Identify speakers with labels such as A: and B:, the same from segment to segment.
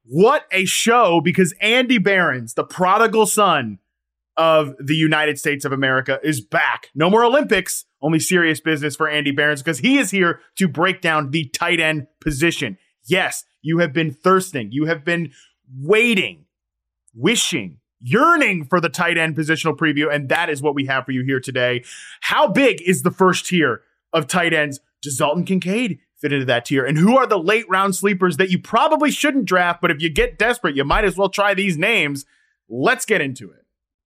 A: What a show, because Andy Behrens, the prodigal son of the United States of America, is back. No more Olympics, only serious business for Andy Behrens, because he is here to break down the tight end position. Yes, you have been thirsting. You have been waiting, wishing, yearning for the tight end positional preview, and that is what we have for you here today. How big is the first tier of tight ends? Does Dalton Kincaid fit into that tier? And who are the late round sleepers that you probably shouldn't draft, but if you get desperate, you might as well try these names? Let's get into it.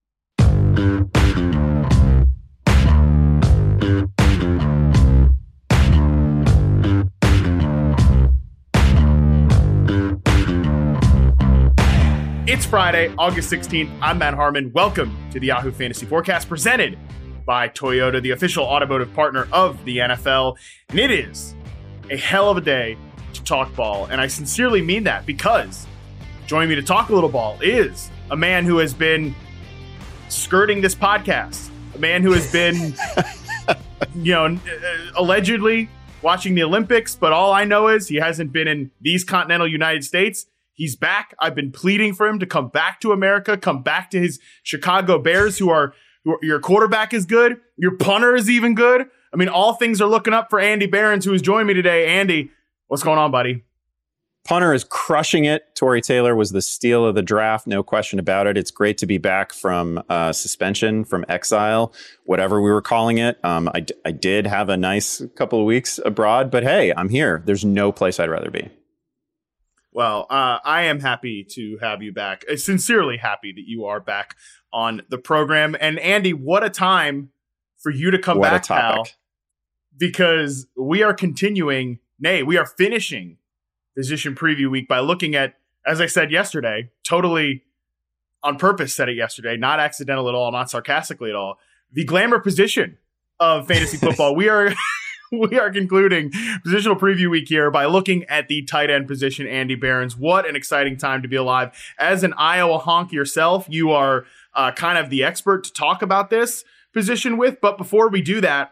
A: It's Friday, August 16th. I'm Matt Harmon. Welcome to the Yahoo Fantasy Forecast, presented by Toyota, the official automotive partner of the NFL. And it is a hell of a day to talk ball, and I sincerely mean that, because joining me to talk a little ball is a man who has been skirting this podcast, a man who has been, allegedly watching the Olympics, but all I know is he hasn't been in these continental United States. He's back. I've been pleading for him to come back to America, come back to his Chicago Bears, who are your quarterback is good, your punter is even good. I mean, all things are looking up for Andy Behrens, who is joining me today. Andy, what's going on, buddy?
B: Punter is crushing it. Torrey Taylor was the steal of the draft, no question about it. It's great to be back from suspension, from exile, whatever we were calling it. I did have a nice couple of weeks abroad, but hey, I'm here. There's no place I'd rather be.
A: Well, I am happy to have you back. Sincerely happy that you are back on the program. And Andy, what a time for you to come back, pal. Because we are continuing, we are finishing Position Preview Week by looking at, as I said yesterday, totally on purpose said it yesterday, not accidental at all, not sarcastically at all, the glamour position of fantasy football. We are concluding Positional Preview Week here by looking at the tight end position, Andy Behrens. What an exciting time to be alive. As an Iowa honk yourself, you are kind of the expert to talk about this position with. But before we do that,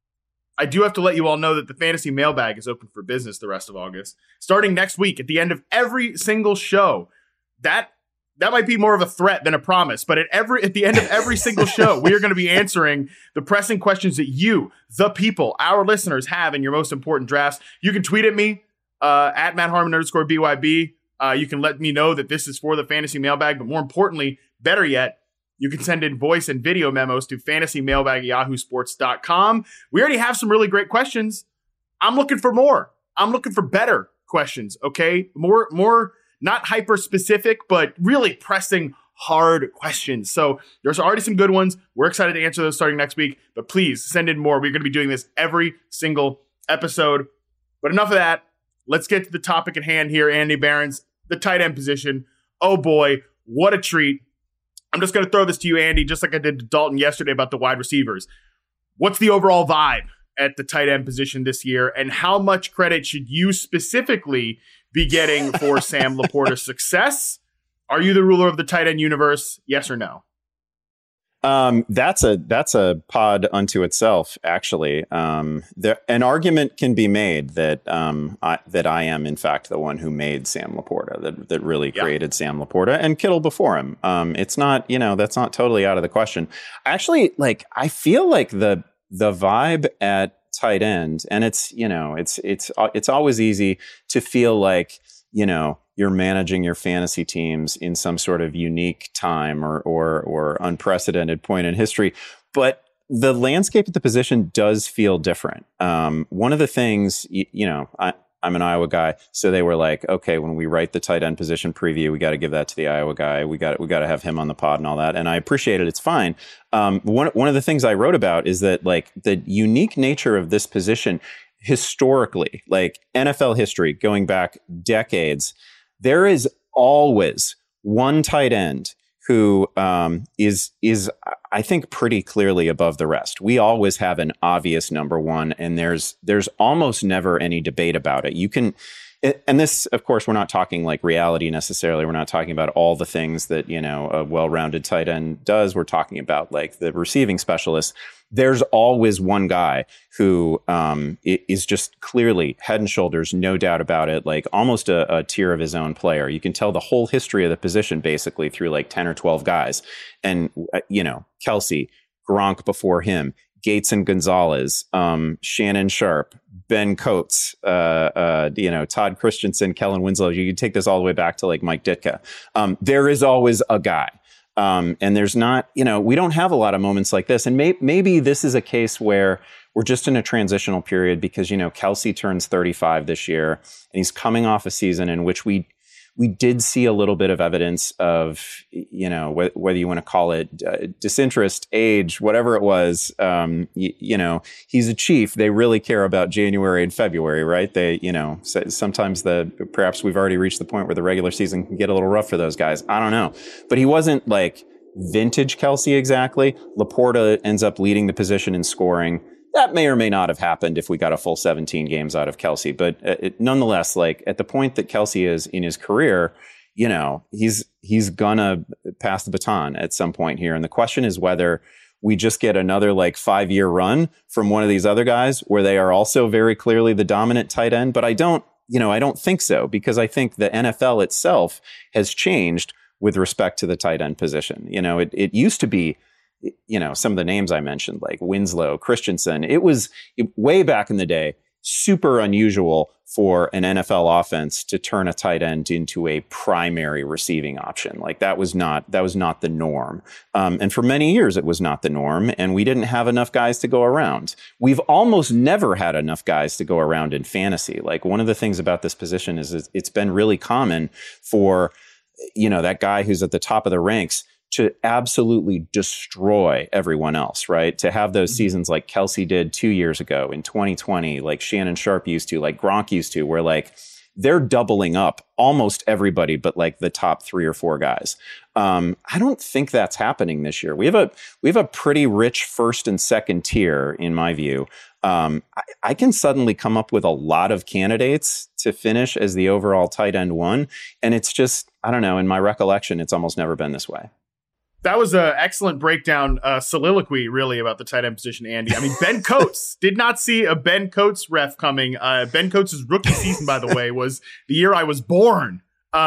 A: I do have to let you all know that the fantasy mailbag is open for business the rest of August. Starting next week, at the end of every single show, that might be more of a threat than a promise, but at the end of every single show, we are going to be answering the pressing questions that you, the people, our listeners, have in your most important drafts. You can tweet at me, at MattHarmon_BYB. You can let me know that this is for the fantasy mailbag, but more importantly, better yet, you can send in voice and video memos to fantasymailbag@yahoosports.com. We already have some really great questions. I'm looking for more. I'm looking for better questions, okay? More not hyper specific, but really pressing hard questions. So there's already some good ones. We're excited to answer those starting next week, but please send in more. We're going to be doing this every single episode. But enough of that. Let's get to the topic at hand here, Andy Behrens, the tight end position. Oh boy, what a treat. I'm just going to throw this to you, Andy, just like I did to Dalton yesterday about the wide receivers. What's the overall vibe at the tight end position this year, and how much credit should you specifically be getting for Sam Laporta's success? Are you the ruler of the tight end universe? Yes or no?
B: That's a pod unto itself, actually. An argument can be made that I am in fact the one who made Sam Laporta, that really created Sam Laporta, and Kittle before him. It's not, that's not totally out of the question. Actually, I feel like the vibe at tight end, and it's always easy to feel like, you're managing your fantasy teams in some sort of unique time or unprecedented point in history. But the landscape at the position does feel different. One of the things, I'm an Iowa guy, so they were like, okay, when we write the tight end position preview, we got to give that to the Iowa guy. We got to have him on the pod and all that. And I appreciate it. It's fine. One of the things I wrote about is that the unique nature of this position historically, NFL history going back decades, there is always one tight end who is I think pretty clearly above the rest. We always have an obvious number one, and there's almost never any debate about it. You can And this, of course, we're not talking like reality necessarily. We're not talking about all the things that, a well-rounded tight end does. We're talking about like the receiving specialists. There's always one guy who is just clearly head and shoulders, no doubt about it, like almost a tier of his own player. You can tell the whole history of the position basically through like 10 or 12 guys. And, Kelce, Gronk before him, Gates and Gonzalez, Shannon Sharpe, Ben Coates, Todd Christensen, Kellen Winslow. You can take this all the way back to like Mike Ditka. There is always a guy. And there's not, we don't have a lot of moments like this. And maybe this is a case where we're just in a transitional period because, Kelce turns 35 this year and he's coming off a season in which we did see a little bit of evidence of, whether you want to call it disinterest, age, whatever it was. He's a chief. They really care about January and February, right? They, sometimes perhaps we've already reached the point where the regular season can get a little rough for those guys. I don't know. But he wasn't like vintage Kelce exactly. Laporta ends up leading the position in scoring. That may or may not have happened if we got a full 17 games out of Kelce. But nonetheless, like at the point that Kelce is in his career, he's gonna pass the baton at some point here. And the question is whether we just get another like 5-year run from one of these other guys where they are also very clearly the dominant tight end. But I don't think so, because I think the NFL itself has changed with respect to the tight end position. It used to be, some of the names I mentioned, like Winslow, Christensen, it was way back in the day, super unusual for an NFL offense to turn a tight end into a primary receiving option. Like that was not the norm. And for many years, it was not the norm. And we didn't have enough guys to go around. We've almost never had enough guys to go around in fantasy. Like one of the things about this position is it's been really common for, that guy who's at the top of the ranks to absolutely destroy everyone else, right? To have those seasons like Kelce did 2 years ago in 2020, like Shannon Sharpe used to, like Gronk used to, where like they're doubling up almost everybody but like the top 3 or 4 guys. I don't think that's happening this year. We have a pretty rich first and second tier, in my view. I can suddenly come up with a lot of candidates to finish as the overall tight end one. And it's just, I don't know, in my recollection, it's almost never been this way.
A: That was an excellent breakdown, soliloquy, really, about the tight end position, Andy. I mean, Ben Coates, did not see a Ben Coates ref coming. Ben Coates' rookie season, by the way, was the year I was born.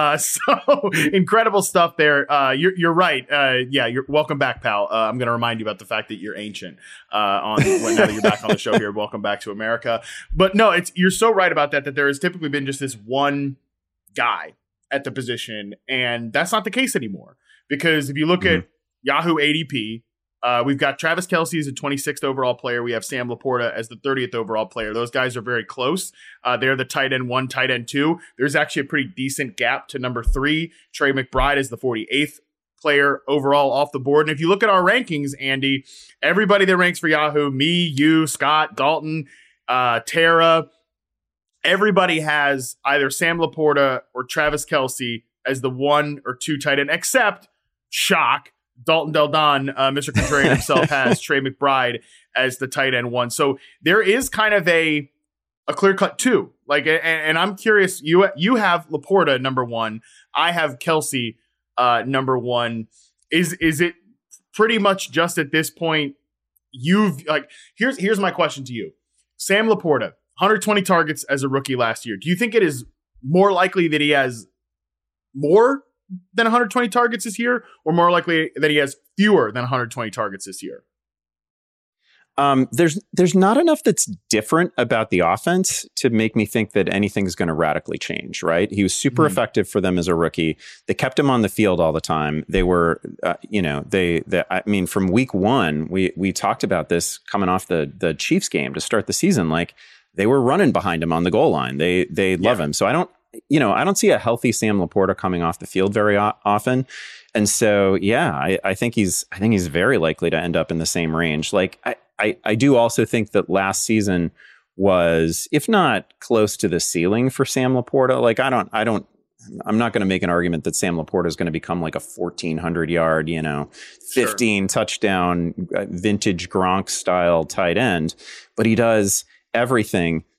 A: So incredible stuff there. You're right. You're welcome back, pal. I'm going to remind you about the fact that you're ancient. Now that you're back on the show here, welcome back to America. But no, you're so right about that. That there has typically been just this one guy at the position, and that's not the case anymore. Because if you look at Yahoo ADP, we've got Travis Kelce as the 26th overall player. We have Sam Laporta as the 30th overall player. Those guys are very close. They're the tight end 1, tight end 2. There's actually a pretty decent gap to number 3. Trey McBride is the 48th player overall off the board. And if you look at our rankings, Andy, everybody that ranks for Yahoo, me, you, Scott, Dalton, Tara, everybody has either Sam Laporta or Travis Kelce as the 1 or 2 tight end, except shock, Dalton Del Don, Mr. Contrarian himself, has Trey McBride as the tight end 1. So there is kind of a clear-cut 2. Like, and I'm curious, you have Laporta number 1. I have Kelce number 1. Is it pretty much just at this point here's my question to you. Sam Laporta, 120 targets as a rookie last year. Do you think it is more likely that he has more than 120 targets this year, or more likely that he has fewer than 120 targets this year?
B: There's not enough that's different about the offense to make me think that anything's going to radically change, right? He was super effective for them as a rookie. They kept him on the field all the time. They were, from week 1, we talked about this coming off the Chiefs game to start the season. Like they were running behind him on the goal line. They love him. So I don't see a healthy Sam Laporta coming off the field very often. And so, I think he's very likely to end up in the same range. Like I do also think that last season was, if not close to the ceiling for Sam Laporta. Like I'm not going to make an argument that Sam Laporta is going to become like a 1,400 yard, 15 touchdown, vintage Gronk style tight end, but he does everything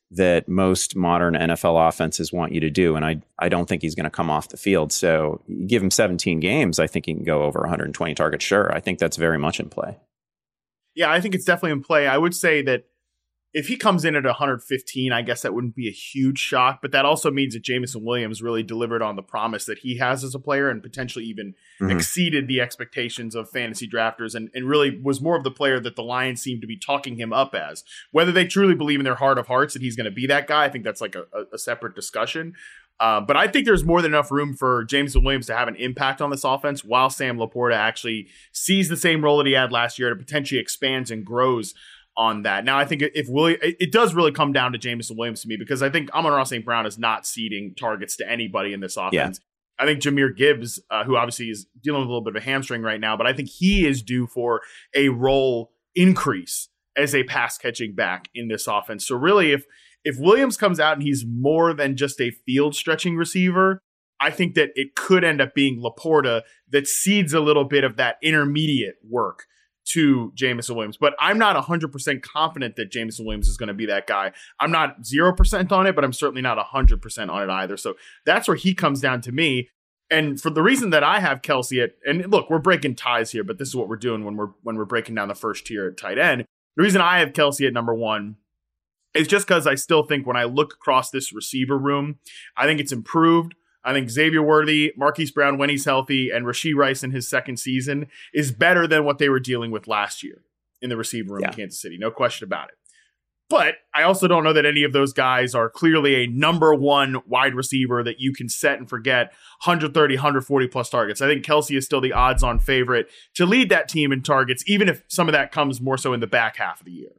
B: that most modern NFL offenses want you to do. And I don't think he's going to come off the field. So you give him 17 games, I think he can go over 120 targets. Sure. I think that's very much in play.
A: Yeah, I think it's definitely in play. I would say that if he comes in at 115, I guess that wouldn't be a huge shock, but that also means that Jameson Williams really delivered on the promise that he has as a player and potentially even exceeded the expectations of fantasy drafters and really was more of the player that the Lions seem to be talking him up as. Whether they truly believe in their heart of hearts that he's going to be that guy, I think that's like a separate discussion. But I think there's more than enough room for Jameson Williams to have an impact on this offense while Sam Laporta actually sees the same role that he had last year and potentially expands and grows on that. Now, I think it does really come down to Jameson Williams to me, because I think Amon-Ra St. Brown is not ceding targets to anybody in this offense. Yeah. I think Jahmyr Gibbs, who obviously is dealing with a little bit of a hamstring right now, but I think he is due for a role increase as a pass catching back in this offense. So really, if Williams comes out and he's more than just a field stretching receiver, I think that it could end up being Laporta that cedes a little bit of that intermediate work to Jameson Williams. But I'm not 100% confident that Jameson Williams is going to be that guy. I'm not 0% on it, but I'm certainly not 100% on it either. So that's where he comes down to me. And for the reason that I have Kelce at, and look, we're breaking ties here, but this is what we're doing when we're breaking down the first tier at tight end. The reason I have Kelce at number one is just because I still think when I look across this receiver room, I think it's improved. I think Xavier Worthy, Marquise Brown when he's healthy, and Rashee Rice in his second season is better than what they were dealing with last year in the receiver room in Kansas City. No question about it. But I also don't know that any of those guys are clearly a number one wide receiver that you can set and forget 130, 140 plus targets. I think Kelce is still the odds-on favorite to lead that team in targets, even if some of that comes more so in the back half of the year.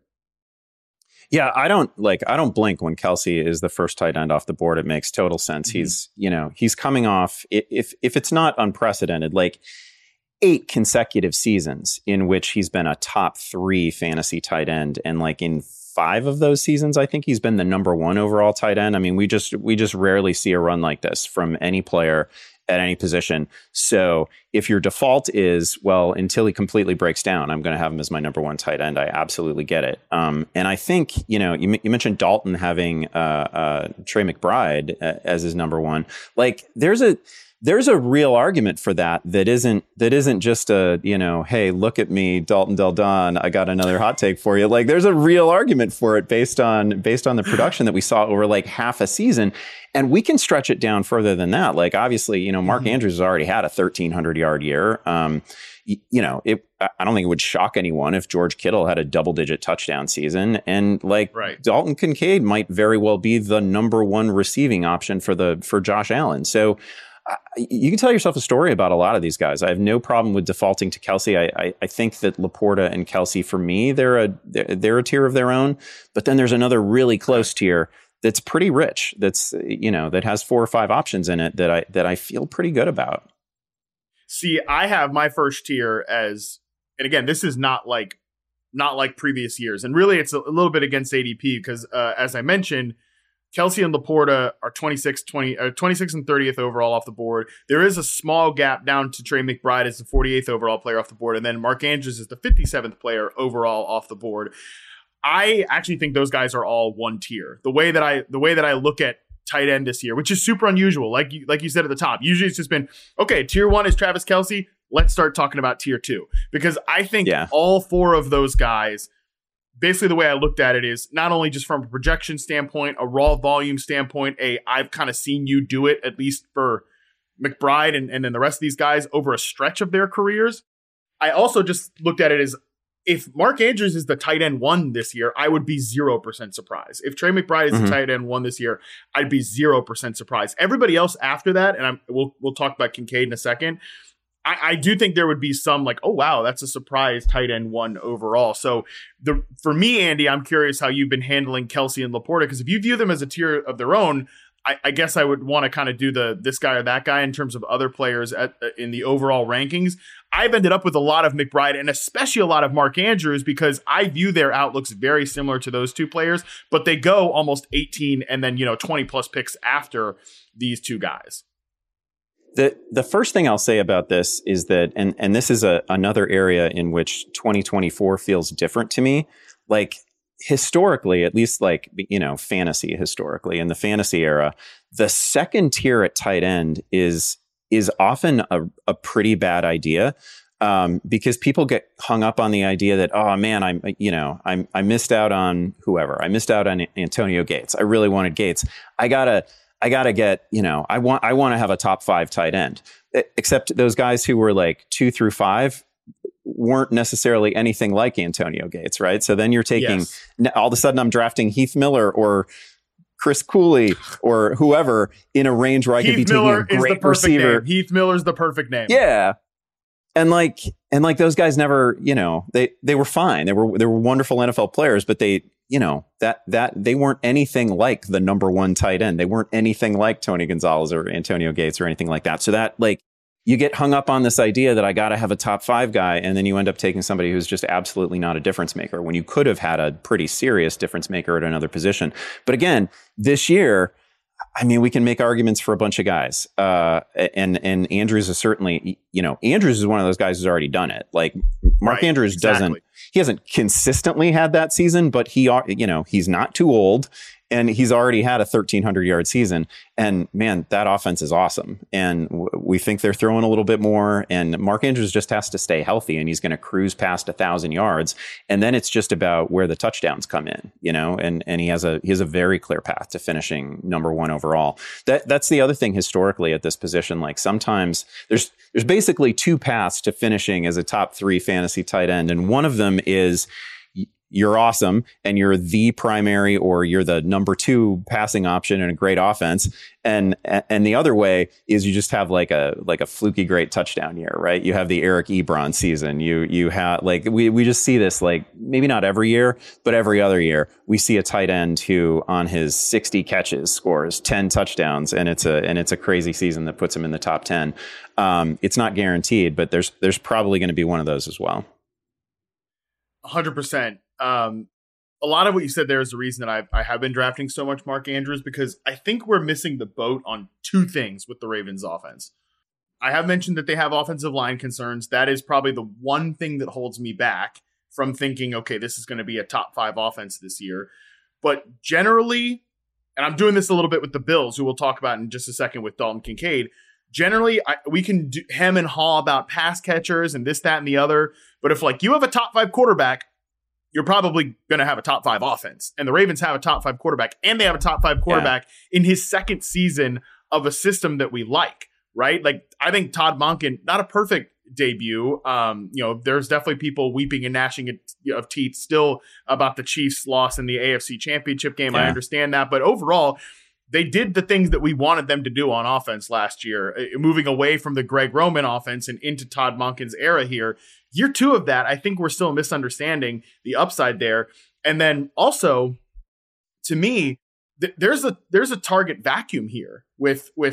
B: Yeah, I don't blink when Kelce is the first tight end off the board. It makes total sense. Mm-hmm. He's coming off, if it's not unprecedented, like 8 consecutive seasons in which he's been a top 3 fantasy tight end. And like in 5 of those seasons, I think he's been the number 1 overall tight end. I mean, we just rarely see a run like this from any player at any position. So if your default is, well, until he completely breaks down, I'm going to have him as my number 1 tight end, I absolutely get it. And I think, you mentioned Dalton having Trey McBride as his number 1. Like there's a real argument for that isn't just a, hey, look at me, Dalton Del Don, I got another hot take for you. Like there's a real argument for it based on the production that we saw over like half a season. And we can stretch it down further than that. Like obviously, Mark Andrews has already had a 1,300 yard year. I don't think it would shock anyone if George Kittle had a double-digit touchdown season, and Dalton Kincaid might very well be the number 1 receiving option for Josh Allen. So you can tell yourself a story about a lot of these guys. I have no problem with defaulting to Kelce. I think that Laporta and Kelce, for me, they're a tier of their own. But then there's another really close tier that's pretty rich. That's that has 4 or 5 options in it that I feel pretty good about.
A: See, I have my first tier as, and again, this is not like previous years, and really it's a little bit against ADP because as I mentioned, Kelce and Laporta are 26 and 30th overall off the board. There is a small gap down to Trey McBride as the 48th overall player off the board, and then Mark Andrews is the 57th player overall off the board. I actually think those guys are all one tier. The way that I look at tight end this year, which is super unusual, like you said at the top. Usually it's just been, okay, tier 1 is Travis Kelce. Let's start talking about tier 2, because I think all 4 of those guys, basically the way I looked at it is not only just from a projection standpoint, a raw volume standpoint, I've kind of seen you do it, at least for McBride and then the rest of these guys over a stretch of their careers. I also just looked at it as, if Mark Andrews is the tight end 1 this year, I would be 0% surprised. If Trey McBride is the tight end 1 this year, I'd be 0% surprised. Everybody else after that, and we'll talk about Kincaid in a second, I do think there would be some like, oh, wow, that's a surprise tight end 1 overall. So for me, Andy, I'm curious how you've been handling Kelce and Laporta, because if you view them as a tier of their own, I guess I would want to kind of do this guy or that guy in terms of other players in the overall rankings. I've ended up with a lot of McBride and especially a lot of Mark Andrews because I view their outlooks very similar to those 2 players, but they go almost 18 and then 20 plus picks after these 2 guys.
B: The first thing I'll say about this is that, and this is another area in which 2024 feels different to me. Like historically, at least like, fantasy historically, in the fantasy era, the second tier at tight end is often a pretty bad idea. Because people get hung up on the idea that, oh man, I missed out on whoever. I missed out on Antonio Gates. I really wanted Gates. I gotta get, I want to have a top 5 tight end. Except those guys who were like 2 through 5 weren't necessarily anything like Antonio Gates, right? So then you're taking, all of a sudden I'm drafting Heath Miller or Chris Cooley or whoever in a range where I could be taking a great receiver.
A: Heath Miller's the perfect name.
B: Yeah. And like those guys never, they were fine. They were wonderful NFL players, but they, that they weren't anything like the number 1 tight end. They weren't anything like Tony Gonzalez or Antonio Gates or anything like that. So that, like, you get hung up on this idea that I got to have a top 5 guy, and then you end up taking somebody who's just absolutely not a difference maker when you could have had a pretty serious difference maker at another position. But again, this year, I mean, we can make arguments for a bunch of guys. And Andrews is certainly, Andrews is one of those guys who's already done it. Like Mark Andrews he hasn't consistently had that season, but he's not too old. And he's already had a 1,300-yard season. And man, that offense is awesome. And we think they're throwing a little bit more. And Mark Andrews just has to stay healthy, and he's going to cruise past 1,000 yards. And then it's just about where the touchdowns come in, and he has a very clear path to finishing number 1 overall. That's the other thing historically at this position. Like sometimes there's basically 2 paths to finishing as a top 3 fantasy tight end. And one of them is you're awesome and you're the primary, or you're the number 2 passing option in a great offense. And the other way is you just have like a fluky great touchdown year, right? You have the Eric Ebron season. You have, like, we just see this, like, maybe not every year, but every other year we see a tight end who on his 60 catches scores 10 touchdowns, and it's a crazy season that puts him in the top 10. It's not guaranteed, but there's probably going to be one of those as well.
A: 100%. A lot of what you said there is the reason that I have been drafting so much Mark Andrews, because I think we're missing the boat on 2 things with the Ravens offense. I have mentioned that they have offensive line concerns. That is probably the one thing that holds me back from thinking, okay, this is going to be a top 5 offense this year. But generally, and I'm doing this a little bit with the Bills, who we'll talk about in just a second with Dalton Kincaid. Generally, we can hem and haw about pass catchers and this, that, and the other. But if, like, you have a top 5 quarterback, you're probably going to have a top 5 offense. And the Ravens have a top 5 quarterback, and they have a top 5 quarterback in his second season of a system that we like, right? Like, I think Todd Monken, not a perfect debut. There's definitely people weeping and gnashing of teeth still about the Chiefs' loss in the AFC Championship game. Yeah. I understand that. But overall, they did the things that we wanted them to do on offense last year, moving away from the Greg Roman offense and into Todd Monken's era here. Year 2 of that, I think we're still misunderstanding the upside there. And then also, to me, there's a target vacuum here with we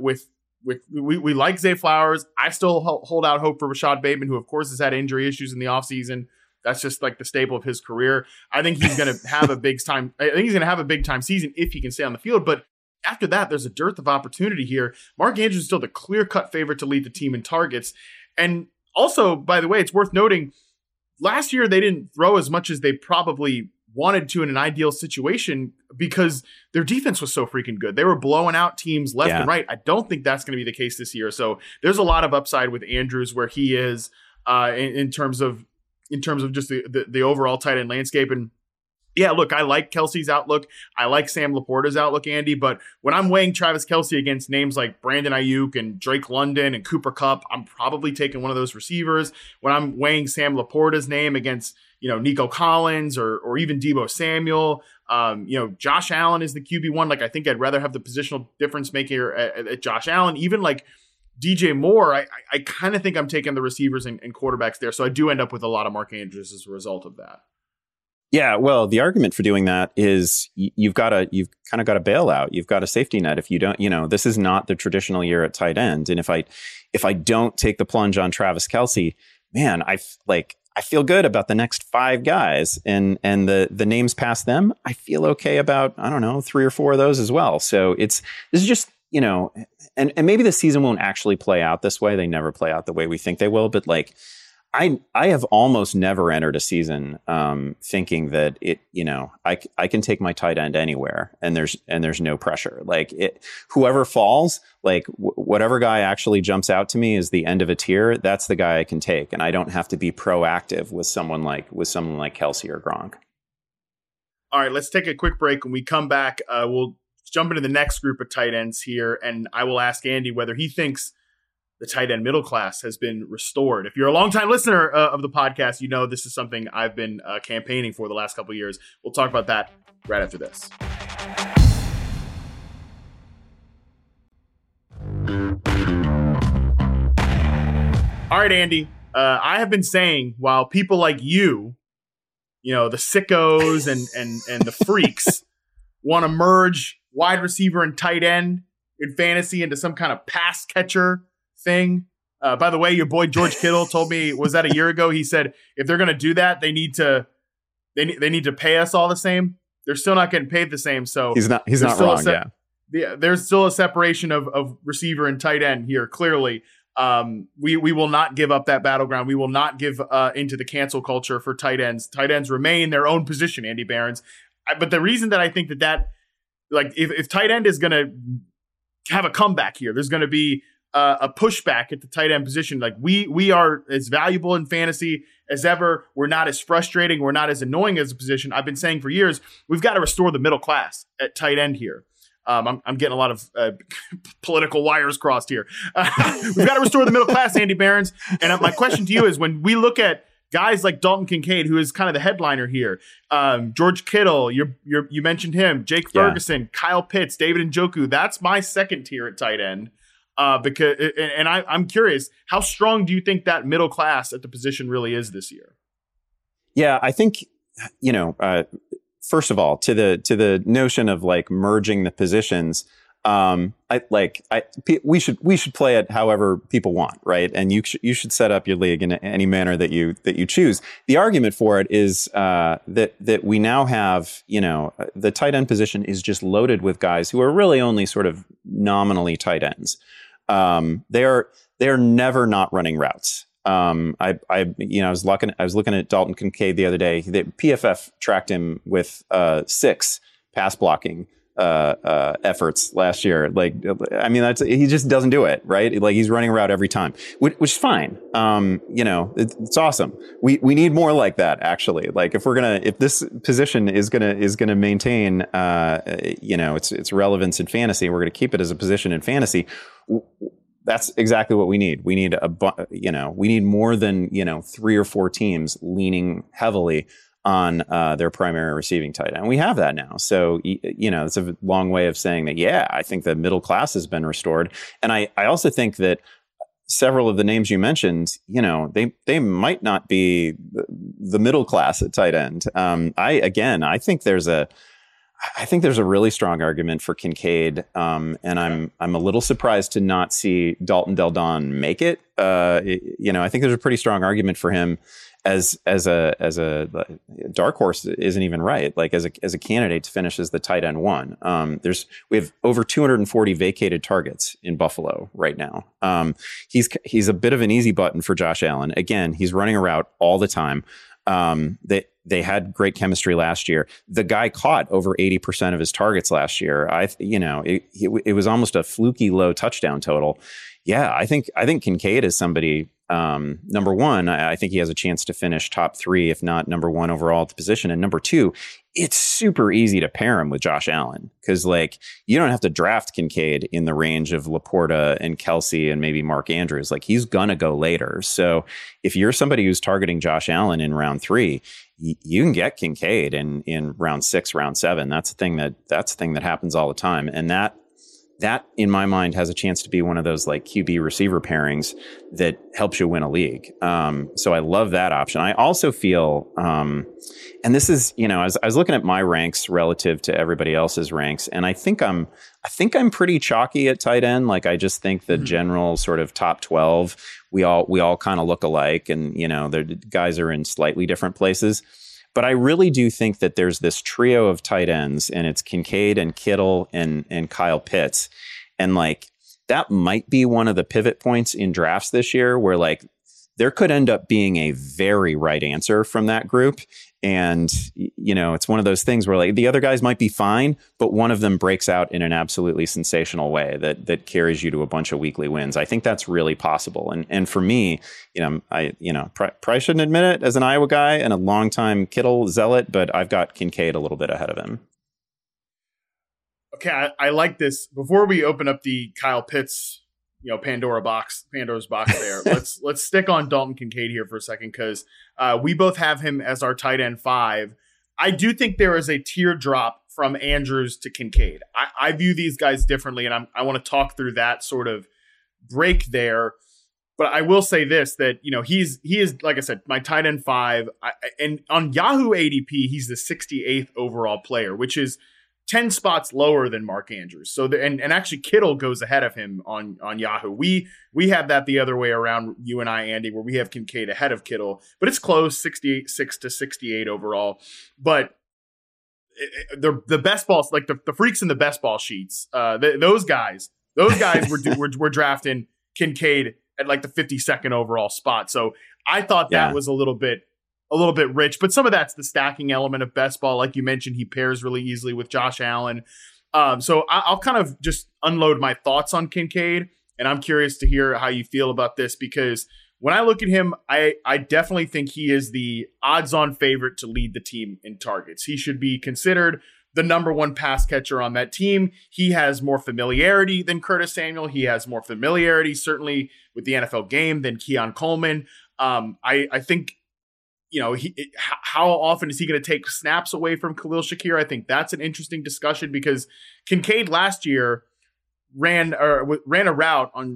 A: like Zay Flowers. I still hold out hope for Rashad Bateman, who of course has had injury issues in the offseason. That's just like the staple of his career. I think he's going to have a big time. I think he's going to have a big time season if he can stay on the field. But after that, there's a dearth of opportunity here. Mark Andrews is still the clear-cut favorite to lead the team in targets. And also, by the way, it's worth noting, last year they didn't throw as much as they probably wanted to in an ideal situation because their defense was so freaking good. They were blowing out teams left and right. I don't think that's going to be the case this year. So there's a lot of upside with Andrews where he is in terms of just the overall tight end landscape. And yeah, look, I like Kelce's outlook. I like Sam Laporta's outlook, Andy. But when I'm weighing Travis Kelce against names like Brandon Ayuk and Drake London and Cooper Kupp, I'm probably taking one of those receivers. When I'm weighing Sam Laporta's name against, Nico Collins or even Deebo Samuel, Josh Allen is the QB1. Like, I think I'd rather have the positional difference maker at Josh Allen. Even like DJ Moore, I kind of think I'm taking the receivers and quarterbacks there. So I do end up with a lot of Mark Andrews as a result of that.
B: Yeah, well, the argument for doing that is you've kind of got a bailout. You've got a safety net. If you don't, this is not the traditional year at tight end. And if I don't take the plunge on Travis Kelce, man, I feel good about the next 5 guys, and the names past them, I feel okay about, 3 or 4 of those as well. So this is just, and maybe the season won't actually play out this way. They never play out the way we think they will, but like, I have almost never entered a season thinking that I can take my tight end anywhere and there's no pressure. Like whoever falls, like whatever guy actually jumps out to me as the end of a tier, that's the guy I can take, and I don't have to be proactive with someone like Kelce or Gronk.
A: All right, let's take a quick break. When we come back, we'll jump into the next group of tight ends here, and I will ask Andy whether he thinks the tight end middle class has been restored. If you're a longtime listener of the podcast, you know this is something I've been campaigning for the last couple of years. We'll talk about that right after this. All right, Andy. I have been saying, while people like you know, the sickos and the freaks want to merge wide receiver and tight end in fantasy into some kind of pass catcher thing. By the way, your boy George Kittle told me, was that a year ago? He said if they're going to do that, they need to pay us all the same. They're still not getting paid the same. So
B: he's not wrong.
A: Yeah, there's still a separation of receiver and tight end here. Clearly, we will not give up that battleground. We will not give into the cancel culture for tight ends. Tight ends remain their own position, Andy Behrens. But the reason that I think that like if tight end is going to have a comeback here, there's going to be a pushback at the tight end position. Like we are as valuable in fantasy as ever. We're not as frustrating. We're not as annoying as a position. I've been saying for years, we've got to restore the middle class at tight end here. I'm getting a lot of political wires crossed here. We've got to restore the middle class, Andy Behrens. And my question to you is, when we look at guys like Dalton Kincaid, who is kind of the headliner here, George Kittle, you mentioned him, Jake Ferguson, Kyle Pitts, David Njoku, that's my second tier at tight end. I'm curious, how strong do you think that middle class at the position really is this year?
B: Yeah, I think, first of all, to the notion of like merging the positions, we should play it however people want, right? And you should set up your league in any manner that you choose. The argument for it is that we now have, the tight end position is just loaded with guys who are really only sort of nominally tight ends. They are never not running routes. I was looking at Dalton Kincaid the other day. The PFF tracked him with 6 pass blocking efforts last year. Like, I mean, he just doesn't do it, right? Like, he's running a route every time, which is fine. It's awesome. We need more like that, actually. Like, if this position is gonna maintain, its relevance in fantasy, we're gonna keep it as a position in fantasy. That's exactly what we need. We need we need more than 3 or 4 teams leaning heavily on their primary receiving tight end. We have that now. So, it's a long way of saying that, yeah, I think the middle class has been restored. And I also think that several of the names you mentioned, they might not be the middle class at tight end. I think there's a really strong argument for Kincaid, and I'm a little surprised to not see Dalton Del Don make it. I think there's a pretty strong argument for him as a dark horse isn't even right. Like as a candidate to finish as the tight end 1. We have over 240 vacated targets in Buffalo right now. He's a bit of an easy button for Josh Allen. Again, he's running a route all the time. They had great chemistry last year. The guy caught over 80% of his targets last year. It was almost a fluky low touchdown total. Yeah, I think Kincaid is somebody. Number one, I think he has a chance to finish top 3, if not number 1 overall at the position. And number 2, it's super easy to pair him with Josh Allen because, you don't have to draft Kincaid in the range of Laporta and Kelce and maybe Mark Andrews. Like, he's gonna go later. So if you're somebody who's targeting Josh Allen in round 3, you can get Kincaid in round 6, round 7. That's a thing that happens all the time, and that in my mind has a chance to be one of those like QB receiver pairings that helps you win a league. So I love that option. I also feel, and this is, as I was looking at my ranks relative to everybody else's ranks, and I think I'm pretty chalky at tight end. Like, I just think the general sort of top 12, we all kind of look alike, and the guys are in slightly different places. But I really do think that there's this trio of tight ends, and it's Kincaid and Kittle and Kyle Pitts. And that might be one of the pivot points in drafts this year where there could end up being a very right answer from that group. And, it's one of those things where like the other guys might be fine, but one of them breaks out in an absolutely sensational way that carries you to a bunch of weekly wins. I think that's really possible. And for me, I probably shouldn't admit it as an Iowa guy and a longtime Kittle zealot, but I've got Kincaid a little bit ahead of him.
A: Okay, I like this. Before we open up the Kyle Pitts, Pandora's box there. let's stick on Dalton Kincaid here for a second because we both have him as our tight end 5. I do think there is a teardrop from Andrews to Kincaid. I view these guys differently, and I want to talk through that sort of break there. But I will say this, that he is like I said, my tight end 5, and on Yahoo ADP he's the 68th overall player, which is 10 spots lower than Mark Andrews. So and actually Kittle goes ahead of him on Yahoo. We have that the other way around, you and I, Andy, where we have Kincaid ahead of Kittle, but it's close, 66 to 68 overall. But the best balls, like the freaks in the best ball sheets, those guys were drafting Kincaid at like the 52nd overall spot. So I thought that was a little bit rich, but some of that's the stacking element of best ball. Like you mentioned, he pairs really easily with Josh Allen. So I'll kind of just unload my thoughts on Kincaid, and I'm curious to hear how you feel about this, because when I look at him, I definitely think he is the odds-on favorite to lead the team in targets. He should be considered the number 1 pass catcher on that team. He has more familiarity than Curtis Samuel. He has more familiarity, certainly, with the NFL game than Keon Coleman. I think, how often is he going to take snaps away from Khalil Shakir? I think that's an interesting discussion, because Kincaid last year ran a route from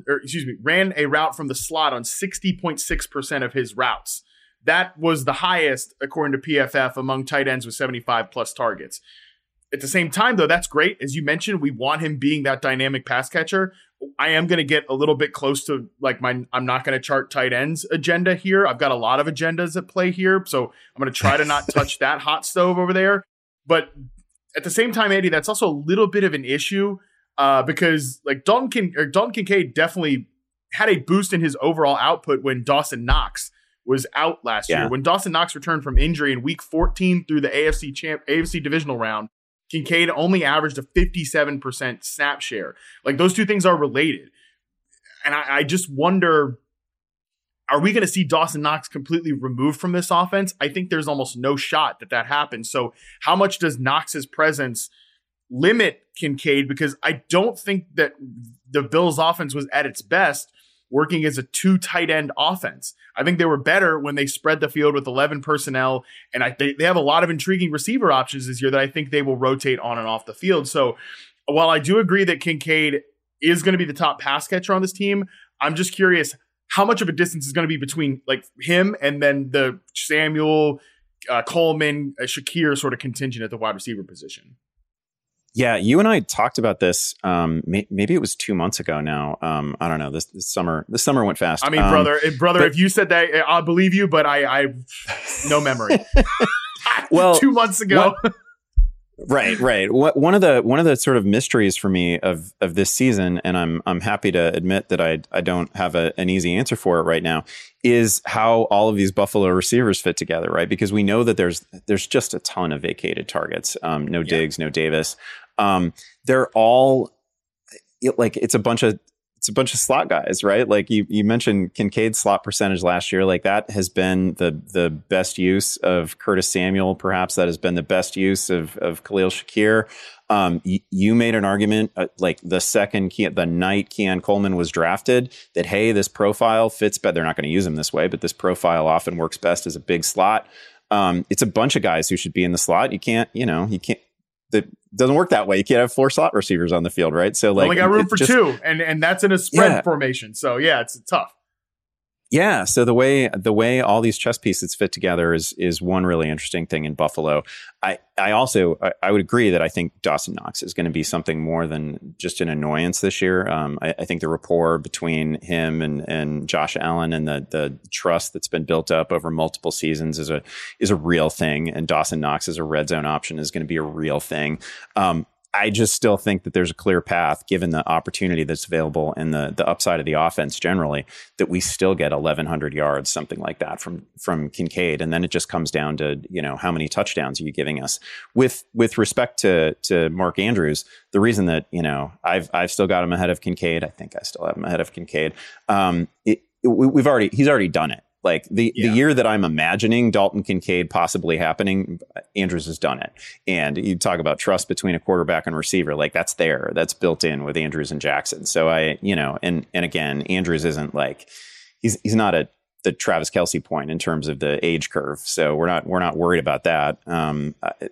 A: the slot on 60.6% of his routes. That was the highest, according to PFF, among tight ends with 75 plus targets. At the same time, though, that's great. As you mentioned, we want him being that dynamic pass catcher. I am going to get a little bit close to I'm not going to chart tight ends agenda here. I've got a lot of agendas at play here. So I'm going to try to not touch that hot stove over there. But at the same time, Andy, that's also a little bit of an issue because like Dalton Kincaid definitely had a boost in his overall output when Dawson Knox was out last year. When Dawson Knox returned from injury in week 14 through the AFC divisional round, Kincaid only averaged a 57% snap share. Like, those two things are related. And I just wonder, are we going to see Dawson Knox completely removed from this offense? I think there's almost no shot that happens. So how much does Knox's presence limit Kincaid? Because I don't think that the Bills' offense was at its best working as a 2 tight end offense. I think they were better when they spread the field with 11 personnel, and they have a lot of intriguing receiver options this year that I think they will rotate on and off the field. So while I do agree that Kincaid is going to be the top pass catcher on this team, I'm just curious how much of a distance is going to be between like him and then the Samuel, Coleman, Shakir sort of contingent at the wide receiver position.
B: Yeah, you and I talked about this. Maybe it was 2 months ago now. I don't know. This summer went fast.
A: I mean, brother, if you said that, I'll believe you. But I no memory.
B: Well,
A: 2 months ago.
B: Right. One of the sort of mysteries for me of this season, and I'm happy to admit that I don't have an easy answer for it right now, is how all of these Buffalo receivers fit together, right? Because we know that there's just a ton of vacated targets. No Diggs, no Davis. They're all it's a bunch of slot guys, right? Like you mentioned Kincaid's slot percentage last year. Like, that has been the best use of Curtis Samuel. Perhaps that has been the best use of Khalil Shakir. You made an argument like the night Keon Coleman was drafted that, hey, this profile fits better. They're not going to use him this way, but this profile often works best as a big slot. It's a bunch of guys who should be in the slot. You can't. That doesn't work that way. You can't have 4 slot receivers on the field, right? So
A: only got room for 2, and that's in a spread formation. So yeah, it's tough.
B: Yeah. So the way all these chess pieces fit together is one really interesting thing in Buffalo. I also would agree that I think Dawson Knox is going to be something more than just an annoyance this year. I think the rapport between him and Josh Allen and the trust that's been built up over multiple seasons is a real thing. And Dawson Knox as a red zone option is going to be a real thing. I just still think that there's a clear path, given the opportunity that's available and the upside of the offense generally, that we still get 1,100 yards, something like that from Kincaid. And then it just comes down to, how many touchdowns are you giving us? With respect to Mark Andrews, the reason that, I've still got him ahead of Kincaid. I think I still have him ahead of Kincaid. He's already done it. Like the year that I'm imagining Dalton Kincaid possibly happening, Andrews has done it. And you talk about trust between a quarterback and receiver, like that's built in with Andrews and Jackson. So and again, Andrews isn't like, he's not at the Travis Kelce point in terms of the age curve. So we're not worried about that. I'm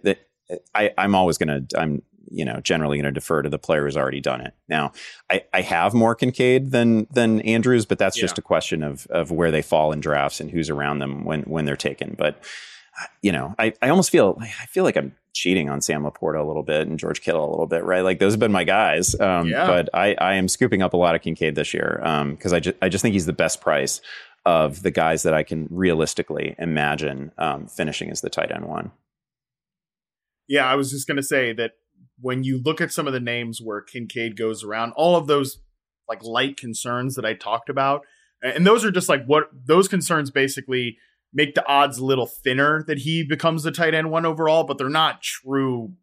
B: generally going to defer to the player who's already done it. Now, I have more Kincaid than Andrews, but that's just a question of where they fall in drafts and who's around them when they're taken. But I almost feel like I'm cheating on Sam Laporta a little bit and George Kittle a little bit, right? Like those have been my guys. But I am scooping up a lot of Kincaid this year because I just think he's the best price of the guys that I can realistically imagine finishing as the tight end one.
A: Yeah, I was just going to say that when you look at some of the names where Kincaid goes around, all of those like light concerns that I talked about, and those are just like what those concerns basically make the odds a little thinner that he becomes the tight end one overall, but they're not true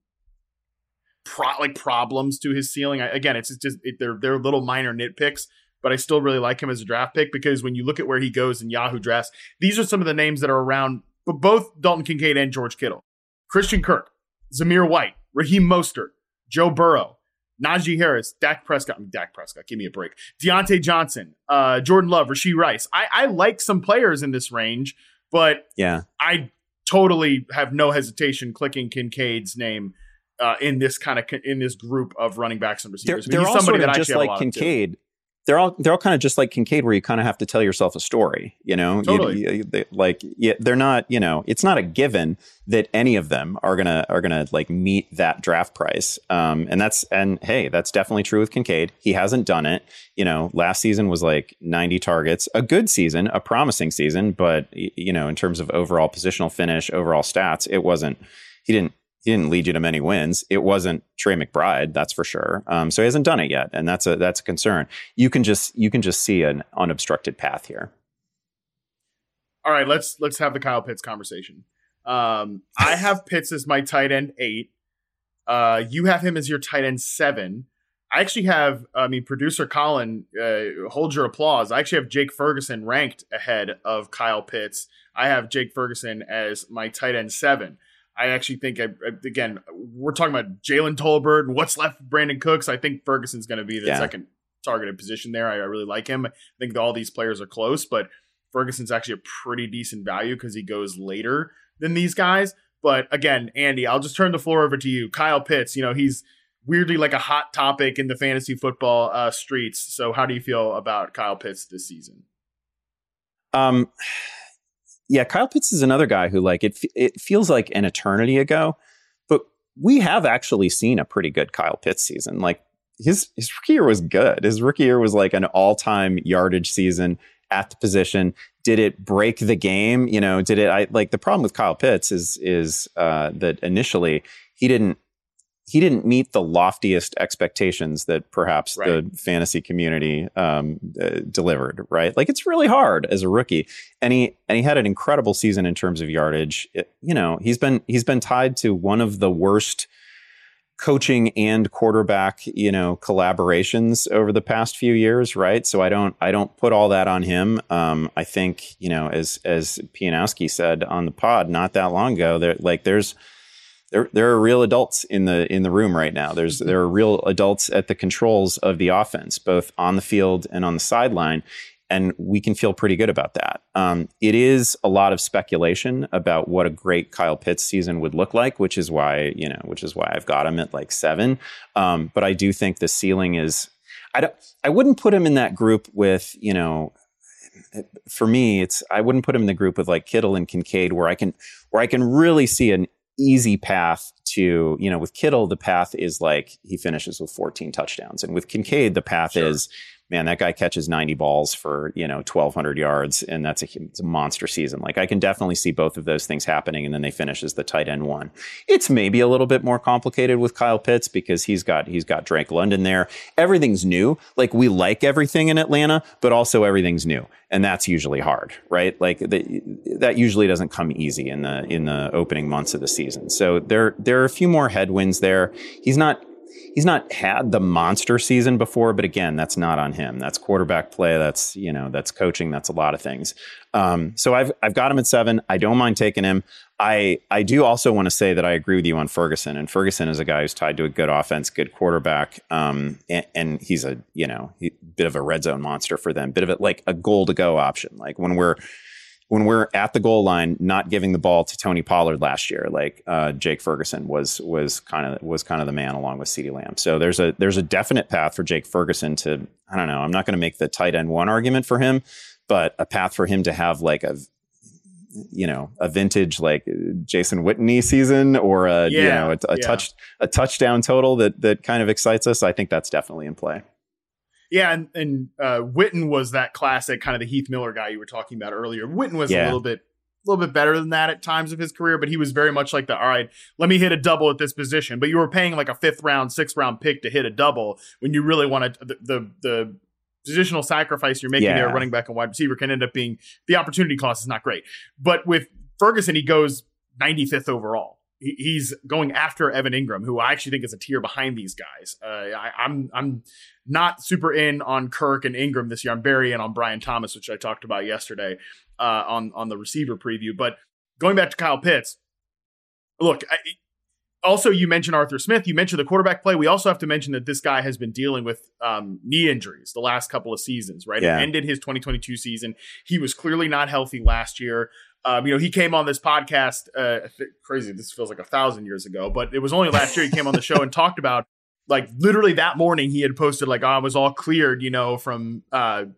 A: problems to his ceiling. They're little minor nitpicks, but I still really like him as a draft pick because when you look at where he goes in Yahoo drafts, these are some of the names that are around, but both Dalton Kincaid and George Kittle, Christian Kirk, Zamir White, Raheem Mostert, Joe Burrow, Najee Harris, Dak Prescott, give me a break. Deontay Johnson, Jordan Love, Rashee Rice. I like some players in this range, but I totally have no hesitation clicking Kincaid's name in this group of running backs and receivers.
B: They're all sort of just like Kincaid. They're all kind of just like Kincaid, where you kind of have to tell yourself a story,
A: Totally.
B: They're not, it's not a given that any of them are gonna like meet that draft price. And hey, that's definitely true with Kincaid. He hasn't done it. Last season was like 90 targets, a good season, a promising season, but in terms of overall positional finish, overall stats, it wasn't. He didn't lead you to many wins. It wasn't Trey McBride, that's for sure. So he hasn't done it yet, and that's a concern. You can just see an unobstructed path here.
A: All right, let's have the Kyle Pitts conversation. I have Pitts as my tight end 8. You have him as your tight end 7. I actually have, producer Colin, hold your applause. I actually have Jake Ferguson ranked ahead of Kyle Pitts. I have Jake Ferguson as my tight end 7. I actually think, again, we're talking about Jalen Tolbert and what's left of Brandon Cooks. I think Ferguson's going to be the second targeted position there. I really like him. I think all these players are close, but Ferguson's actually a pretty decent value because he goes later than these guys. But again, Andy, I'll just turn the floor over to you. Kyle Pitts, he's weirdly like a hot topic in the fantasy football streets. So how do you feel about Kyle Pitts this season?
B: Yeah, Kyle Pitts is another guy who it feels like an eternity ago, but we have actually seen a pretty good Kyle Pitts season. Like his rookie year was good. His rookie year was like an all-time yardage season at the position. Did it break the game? The problem with Kyle Pitts is that initially he didn't meet the loftiest expectations that perhaps the fantasy community delivered, right? Like it's really hard as a rookie. And he had an incredible season in terms of yardage. He's been tied to one of the worst coaching and quarterback, collaborations over the past few years, right? So I don't put all that on him. I think, as Pianowski said on the pod not that long ago, there are real adults in the room right now. There are real adults at the controls of the offense, both on the field and on the sideline, and we can feel pretty good about that. It is a lot of speculation about what a great Kyle Pitts season would look like, which is why I've got him at like 7. But I do think the ceiling is. I wouldn't put him in that group with For me, I wouldn't put him in the group with like Kittle and Kincaid, where I can really see an easy path to, with Kittle, the path is like he finishes with 14 touchdowns. And with Kincaid, the path is man, that guy catches 90 balls for, 1,200 yards, and it's a monster season. Like, I can definitely see both of those things happening, and then they finish as the tight end one. It's maybe a little bit more complicated with Kyle Pitts because he's got Drake London there. Everything's new. Like, we like everything in Atlanta, but also everything's new, and that's usually hard, right? Like, that usually doesn't come easy in the opening months of the season. So there are a few more headwinds there. He's not had the monster season before, but again, that's not on him. That's quarterback play. That's coaching. That's a lot of things. So I've got him at 7. I don't mind taking him. I do also want to say that I agree with you on Ferguson, and Ferguson is a guy who's tied to a good offense, good quarterback. And he's a bit of a red zone monster for them, bit of it like a goal to go option. Like when we're at the goal line, not giving the ball to Tony Pollard last year, like Jake Ferguson was kind of the man along with CeeDee Lamb. So there's a definite path for Jake Ferguson to, I don't know, I'm not going to make the tight end one argument for him, but a path for him to have like a vintage like Jason Whitney season or a touchdown total that kind of excites us. I think that's definitely in play.
A: Yeah, and Witten was that classic kind of the Heath Miller guy you were talking about earlier. Witten was a little bit better than that at times of his career, but he was very much like all right, let me hit a double at this position. But you were paying like a 5th round, 6th round pick to hit a double when you really wanted the positional sacrifice you're making there, running back and wide receiver, can end up being the opportunity cost is not great. But with Ferguson, he goes 95th overall. He's going after Evan Ingram, who I actually think is a tier behind these guys. I'm not super in on Kirk and Ingram this year. I'm very in on Brian Thomas, which I talked about yesterday on the receiver preview. But going back to Kyle Pitts, look, also you mentioned Arthur Smith. You mentioned the quarterback play. We also have to mention that this guy has been dealing with knee injuries the last couple of seasons, right?
B: Yeah.
A: It ended his 2022 season. He was clearly not healthy last year. He came on this podcast, crazy, this feels like 1,000 years ago, but it was only last year he came on the show and talked about, like, literally that morning he had posted, like, I was all cleared, from the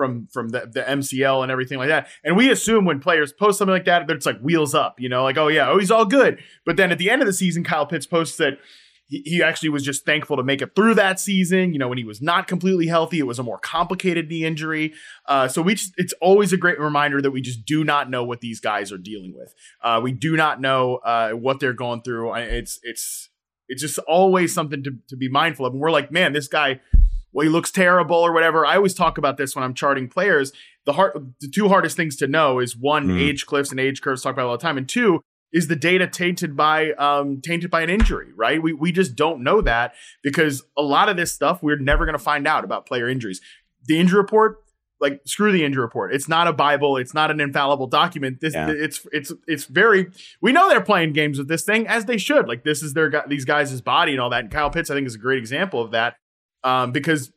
A: MCL and everything like that. And we assume when players post something like that it's like wheels up, like, he's all good. But then at the end of the season, Kyle Pitts posts that he actually was just thankful to make it through that season. When he was not completely healthy, it was a more complicated knee injury. So it's always a great reminder that we just do not know what these guys are dealing with. We do not know what they're going through. It's just always something to be mindful of. And we're like, man, this guy, he looks terrible or whatever. I always talk about this when I'm charting players. The 2 hardest things to know is 1, age cliffs and age curves, talk about all the time. And 2, is the data tainted by an injury, right? We just don't know that because a lot of this stuff we're never going to find out about player injuries. The injury report, like, screw the injury report. It's not a Bible. It's not an infallible document. It's very. We know they're playing games with this thing, as they should. Like, this is these guys' body and all that. And Kyle Pitts, I think, is a great example of that because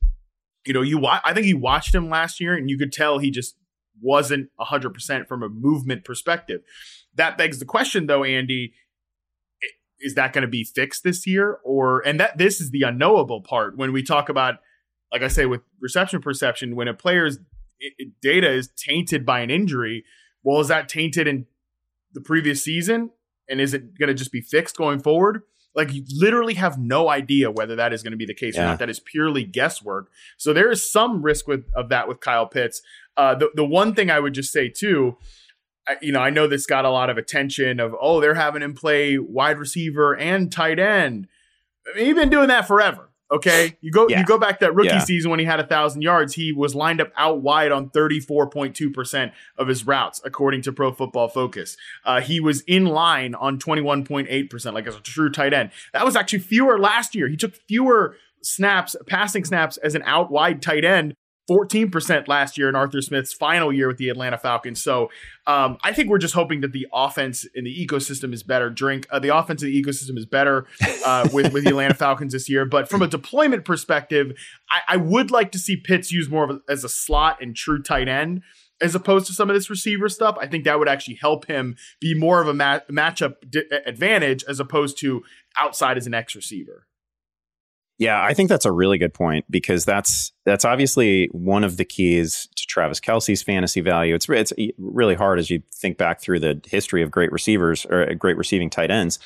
A: I think you watched him last year and you could tell he just wasn't 100% from a movement perspective. That begs the question, though, Andy, is that going to be fixed this year? This is the unknowable part when we talk about, like I say, with reception perception, when a player's data is tainted by an injury, well, is that tainted in the previous season? And is it going to just be fixed going forward? Like, you literally have no idea whether that is going to be the case or not. That is purely guesswork. So there is some risk of that with Kyle Pitts. The one thing I would just say, too, I know this got a lot of attention of, they're having him play wide receiver and tight end. I mean, he's been doing that forever. Okay. You go back to that rookie season when he had 1,000 yards, he was lined up out wide on 34.2% of his routes, according to Pro Football Focus. He was in line on 21.8%, like as a true tight end. That was actually fewer last year. He took fewer passing snaps as an out wide tight end, 14% last year in Arthur Smith's final year with the Atlanta Falcons. So I think we're just hoping that the offense in the ecosystem is better. The offense in the ecosystem is better with the Atlanta Falcons this year. But from a deployment perspective, I would like to see Pitts used more as a slot and true tight end as opposed to some of this receiver stuff. I think that would actually help him be more of a matchup advantage as opposed to outside as an X receiver.
B: Yeah, I think that's a really good point because that's obviously one of the keys to Travis Kelce's fantasy value. It's really hard as you think back through the history of great receivers or great receiving tight ends.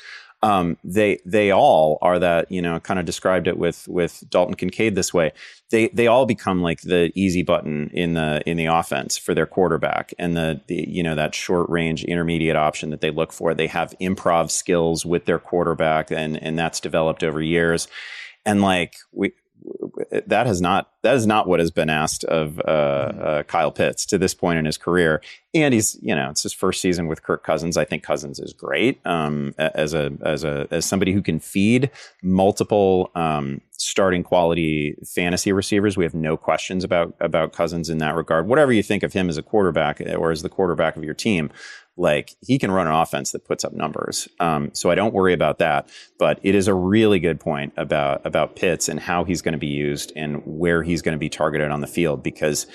B: They all are that, kind of described it with Dalton Kincaid this way. They all become like the easy button in the offense for their quarterback, and the that short range intermediate option that they look for. They have improv skills with their quarterback, and that's developed over years. And like that is not what has been asked of Kyle Pitts to this point in his career. And he's, it's his first season with Kirk Cousins. I think Cousins is great as somebody who can feed multiple starting quality fantasy receivers. We have no questions about Cousins in that regard. Whatever you think of him as a quarterback or as the quarterback of your team, like he can run an offense that puts up numbers. So I don't worry about that. But it is a really good point about Pitts and how he's going to be used and where he's going to be targeted on the field, because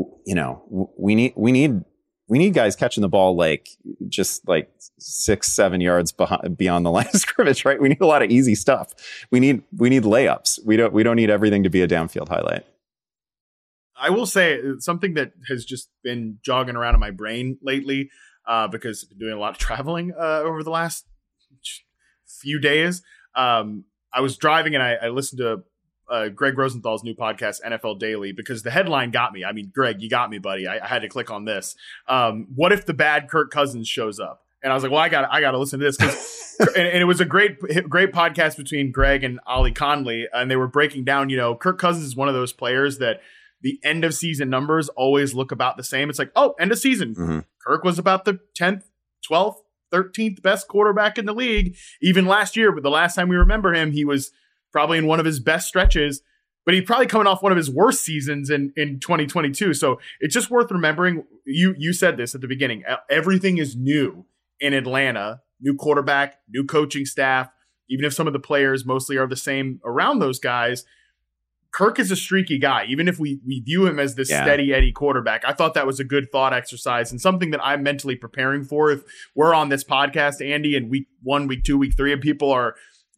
B: we need guys catching the ball like just like 6-7 yards beyond the line of scrimmage, right? We need a lot of easy stuff. We need layups. We don't need everything to be a downfield highlight.
A: I will say something that has just been jogging around in my brain lately, because I've been doing a lot of traveling over the last few days. I was driving and I listened to Greg Rosenthal's new podcast, NFL Daily, because the headline got me. I mean, Greg, you got me, buddy. I had to click on this. What if the bad Kirk Cousins shows up? And I was like, well, I got to listen to this. and it was a great podcast between Greg and Ollie Conley. And they were breaking down, Kirk Cousins is one of those players that the end of season numbers always look about the same. It's like, oh, end of season. Mm-hmm. Kirk was about the 10th, 12th, 13th best quarterback in the league. Even last year, but the last time we remember him, he was probably in one of his best stretches, but he's probably coming off one of his worst seasons in 2022. So it's just worth remembering. You said this at the beginning. Everything is new in Atlanta. New quarterback, new coaching staff. Even if some of the players mostly are the same around those guys, Kirk is a streaky guy. Even if we view him as this steady Eddie quarterback, I thought that was a good thought exercise and something that I'm mentally preparing for. If we're on this podcast, Andy, and week 1, week 2, week 3, and people are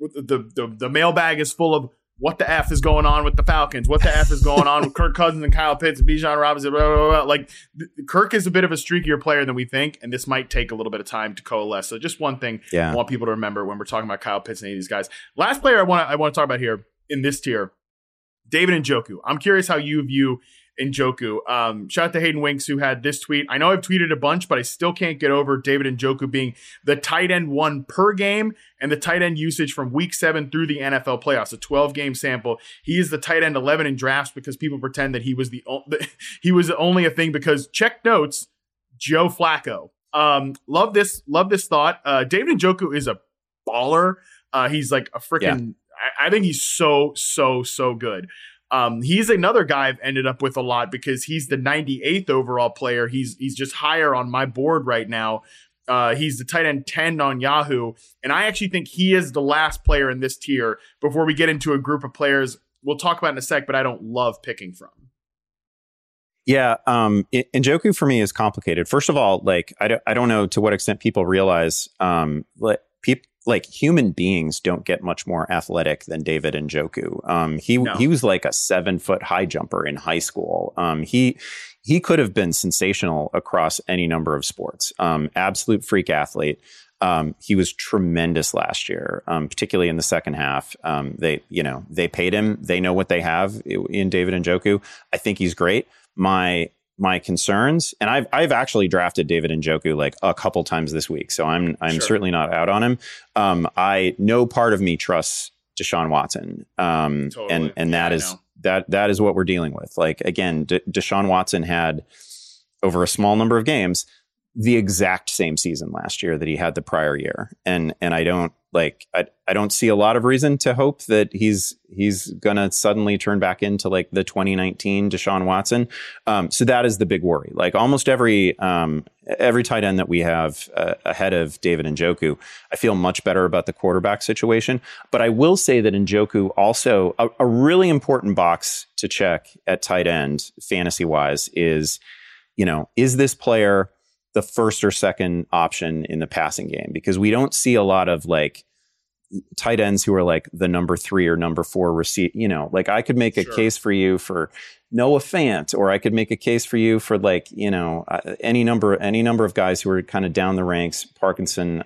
A: the mailbag is full of what the F is going on with the Falcons, what the F is going on with Kirk Cousins and Kyle Pitts and Bijan Robinson, blah, blah, blah. Like Kirk is a bit of a streakier player than we think, and this might take a little bit of time to coalesce. So just one thing I want people to remember when we're talking about Kyle Pitts and any of these guys. Last player I want to talk about here in this tier, David Njoku. I'm curious how you view Njoku. Shout out to Hayden Winks, who had this tweet. I know I've tweeted a bunch, but I still can't get over David Njoku being the tight end 1 per game and the tight end usage from week 7 through the NFL playoffs, a 12-game sample. He is the tight end 11 in drafts because people pretend that he was only a thing because check notes, Joe Flacco. Love this thought. David Njoku is a baller. He's like a freaking. I think he's so good. He's another guy I've ended up with a lot because he's the 98th overall player. He's just higher on my board right now. He's the tight end 10 on Yahoo. And I actually think he is the last player in this tier before we get into a group of players we'll talk about in a sec, but I don't love picking from.
B: Yeah, Njoku for me is complicated. First of all, like I don't know to what extent people realize like human beings don't get much more athletic than David Njoku. He was like a 7-foot high jumper in high school. He could have been sensational across any number of sports. Absolute freak athlete. He was tremendous last year, particularly in the second half. They paid him. They know what they have in David Njoku. I think he's great. My concerns, and I've actually drafted David Njoku like a couple times this week, so I'm sure. Certainly not out on him. No part of me trusts Deshaun Watson, totally. and that is what we're dealing with. Like again, Deshaun Watson had over a small number of games the exact same season last year that he had the prior year, and I don't see a lot of reason to hope that he's gonna suddenly turn back into like the 2019 Deshaun Watson. So that is the big worry. Like almost every tight end that we have ahead of David Njoku, I feel much better about the quarterback situation. But I will say that Njoku also a really important box to check at tight end fantasy wise is this player the first or second option in the passing game? Because we don't see a lot of like tight ends who are like the number 3 or number 4 receive. Like I could make a case for you for Noah Fant, or I could make a case for you for like, any number of guys who are kind of down the ranks, Parkinson,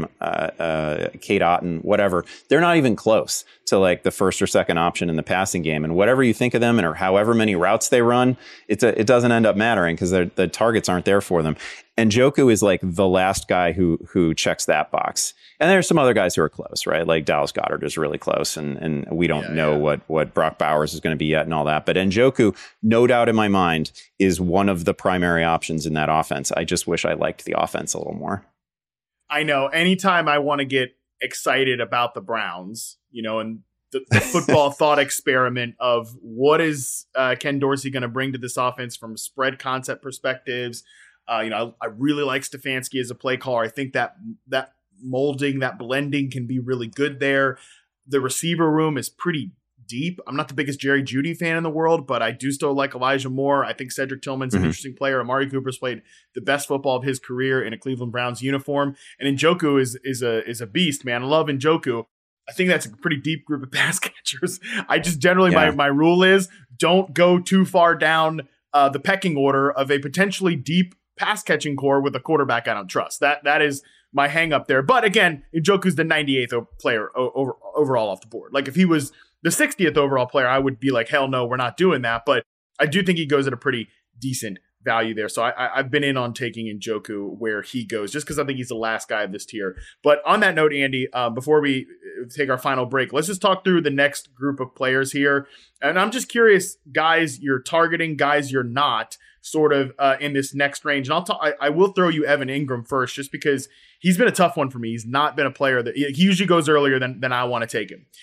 B: Kate Otten, whatever. They're not even close to like the first or second option in the passing game. And whatever you think of them, and or however many routes they run, it doesn't end up mattering because the targets aren't there for them. And Njoku is like the last guy who checks that box. And there's some other guys who are close, right? Like Dallas Goedert is really close, and we don't know what Brock Bowers is going to be yet and all that. But Njoku, no doubt in my mind, is one of the primary options in that offense. I just wish I liked the offense a little more.
A: I know. Anytime I want to get excited about the Browns, and the football thought experiment of what is Ken Dorsey going to bring to this offense from spread concept perspectives. I really like Stefanski as a play caller. I think that molding, that blending can be really good there. The receiver room is pretty deep. I'm not the biggest Jerry Jeudy fan in the world, but I do still like Elijah Moore. I think Cedric Tillman's an interesting player. Amari Cooper's played the best football of his career in a Cleveland Browns uniform. And Njoku is a beast, man. I love Njoku. I think that's a pretty deep group of pass catchers. I just generally, my rule is don't go too far down the pecking order of a potentially deep pass catching core with a quarterback I don't trust. That is my hang up there. But again, Njoku's the 98th player overall off the board. Like if he was the 60th overall player, I would be like, hell no, we're not doing that. But I do think he goes at a pretty decent value there. So I've been in on taking Njoku where he goes, just because I think he's the last guy of this tier. But on that note, Andy, before we take our final break, let's just talk through the next group of players here. And I'm just curious, guys you're targeting, guys you're not, sort of in this next range. And I will throw you Evan Ingram first, just because he's been a tough one for me. He's not been a player that he usually goes earlier than I want to take him.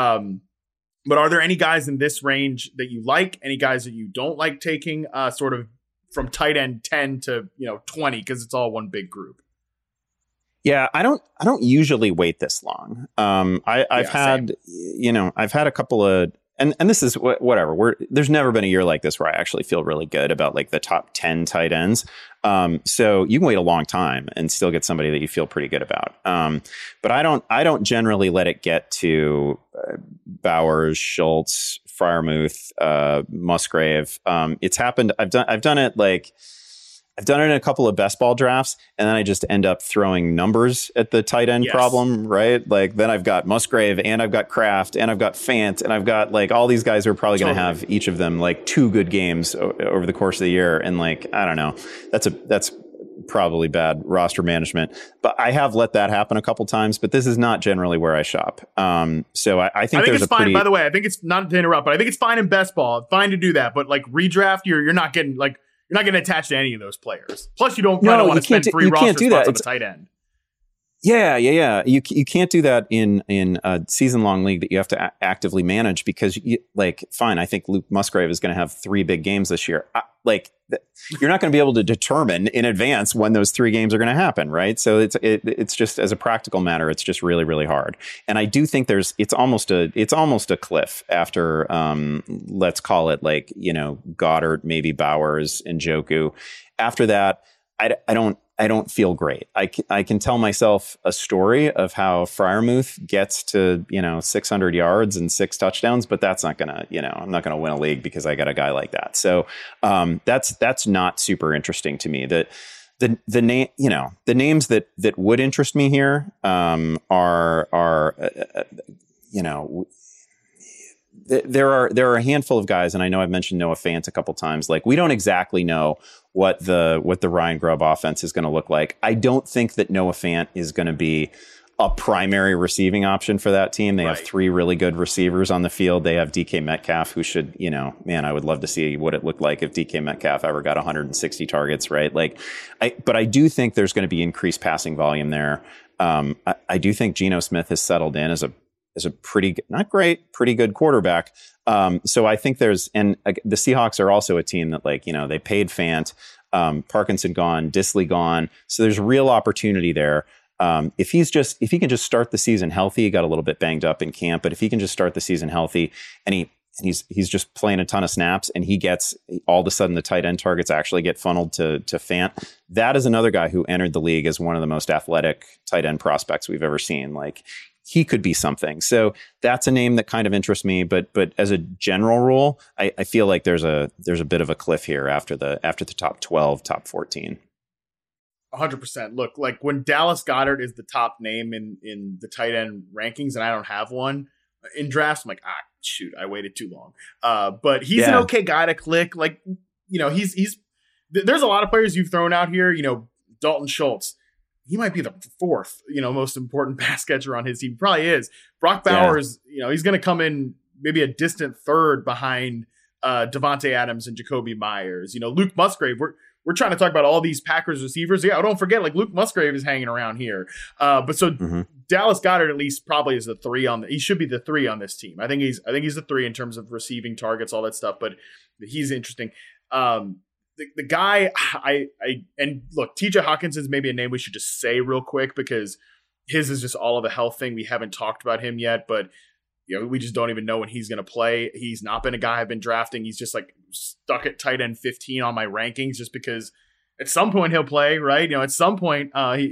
A: But are there any guys in this range that you like? Any guys that you don't like taking, sort of from tight end 10 to 20, because it's all one big group?
B: Yeah, I don't usually wait this long. I've had a couple of. And this is whatever. There's never been a year like this where I actually feel really good about like the top 10 tight ends. So you can wait a long time and still get somebody that you feel pretty good about. But I don't generally let it get to Bowers, Schultz, Freiermuth, Musgrave. It's happened. I've done it in a couple of best ball drafts, and then I just end up throwing numbers at the tight end problem, right? Like then I've got Musgrave, and I've got Kraft, and I've got Fant, and I've got like all these guys who are probably going to have each of them like 2 good games over the course of the year. And like, I don't know, that's probably bad roster management, but I have let that happen a couple times, but this is not generally where I shop. So I think there's
A: it's fine, by the way. I think it's not to interrupt, but I think it's fine in best ball, fine to do that. But like redraft, you're not getting like, you're not going to attach to any of those players. Plus, you don't want to spend 3 roster spots on the tight end.
B: Yeah. You can't do that in a season-long league that you have to actively manage because, fine, I think Luke Musgrave is going to have 3 big games this year. You're not going to be able to determine in advance when those 3 games are going to happen, right? So it's just, as a practical matter, it's just really, really hard. And I do think it's almost a cliff after let's call it Goddard, maybe Bowers, and Njoku. After that, I don't feel great. I can tell myself a story of how Freiermuth gets to 600 yards and 6 touchdowns, but that's not gonna I'm not gonna win a league because I got a guy like that. So that's not super interesting to me. The names that would interest me here are there are a handful of guys, and I know I've mentioned Noah Fant a couple times. Like, we don't exactly know what the Ryan Grubb offense is going to look like. I don't think that Noah Fant is going to be a primary receiving option for that team. They have 3 really good receivers on the field. They have DK Metcalf, who should, I would love to see what it looked like if DK Metcalf ever got 160 targets, right? But I do think there's going to be increased passing volume there. I do think Geno Smith has settled in as a pretty, not great, pretty good quarterback. So I think the Seahawks are also a team that they paid Fant, Parkinson gone, Disley gone. So there's real opportunity there. If he can just start the season healthy, he got a little bit banged up in camp, but if he can just start the season healthy and he's just playing a ton of snaps and he gets all of a sudden the tight end targets actually get funneled to Fant. That is another guy who entered the league as one of the most athletic tight end prospects we've ever seen. he could be something. So that's a name that kind of interests me. But as a general rule, I feel like there's a bit of a cliff here after the top 12, top 14.
A: 100%. Look, like when Dallas Goedert is the top name in the tight end rankings, and I don't have one in drafts, I'm like, shoot, I waited too long. But he's an okay guy to click. Like, he's there's a lot of players you've thrown out here. Dalton Schultz. He might be the fourth, most important pass catcher on his team. He probably is. Brock Bowers, he's going to come in maybe a distant third behind Devontae Adams and Jacoby Myers. Luke Musgrave. We're trying to talk about all these Packers receivers. Yeah, don't forget, like Luke Musgrave is hanging around here. But Dallas Goedert at least probably is the three he should be the three on this team. I think he's the three in terms of receiving targets, all that stuff. But he's interesting. The guy and look, TJ Hawkins is maybe a name we should just say real quick because his is just all of the health thing. We haven't talked about him yet, but we just don't even know when he's going to play. He's not been a guy I've been drafting. He's just like stuck at tight end 15 on my rankings just because at some point he'll play, right? At some point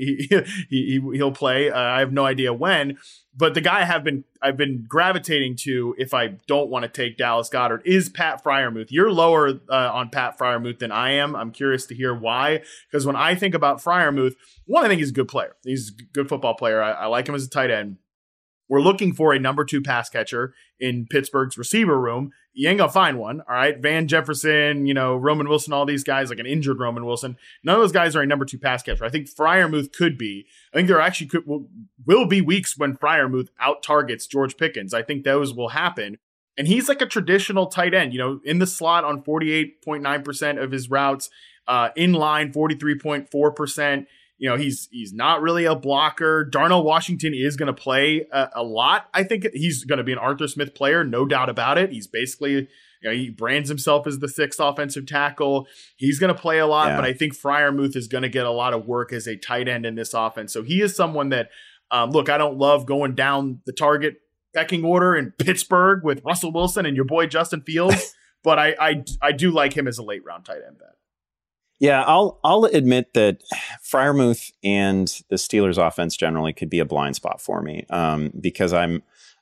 A: he'll play. I have no idea when, but the guy I've been gravitating to if I don't want to take Dallas Goedert is Pat Freiermuth. You're lower on Pat Freiermuth than I am. I'm curious to hear why, because when I think about Freiermuth, one, I think he's a good player. He's a good football player. I like him as a tight end. We're looking for a number 2 pass catcher in Pittsburgh's receiver room. You ain't gonna find one, all right? Van Jefferson, Roman Wilson, all these guys, like an injured Roman Wilson. None of those guys are a number 2 pass catcher. I think Freiermuth could be. I think there actually will be weeks when Freiermuth out targets George Pickens. I think those will happen. And he's like a traditional tight end, in the slot on 48.9% of his routes, in line 43.4%. He's not really a blocker. Darnell Washington is going to play a lot. I think he's going to be an Arthur Smith player, no doubt about it. He's basically, he brands himself as the 6th offensive tackle. He's going to play a lot, but I think Freiermuth is going to get a lot of work as a tight end in this offense. So he is someone that, look, I don't love going down the target pecking order in Pittsburgh with Russell Wilson and your boy Justin Fields, but I do like him as a late round tight end bet.
B: Yeah, I'll admit that Freiermuth and the Steelers offense generally could be a blind spot for me, because I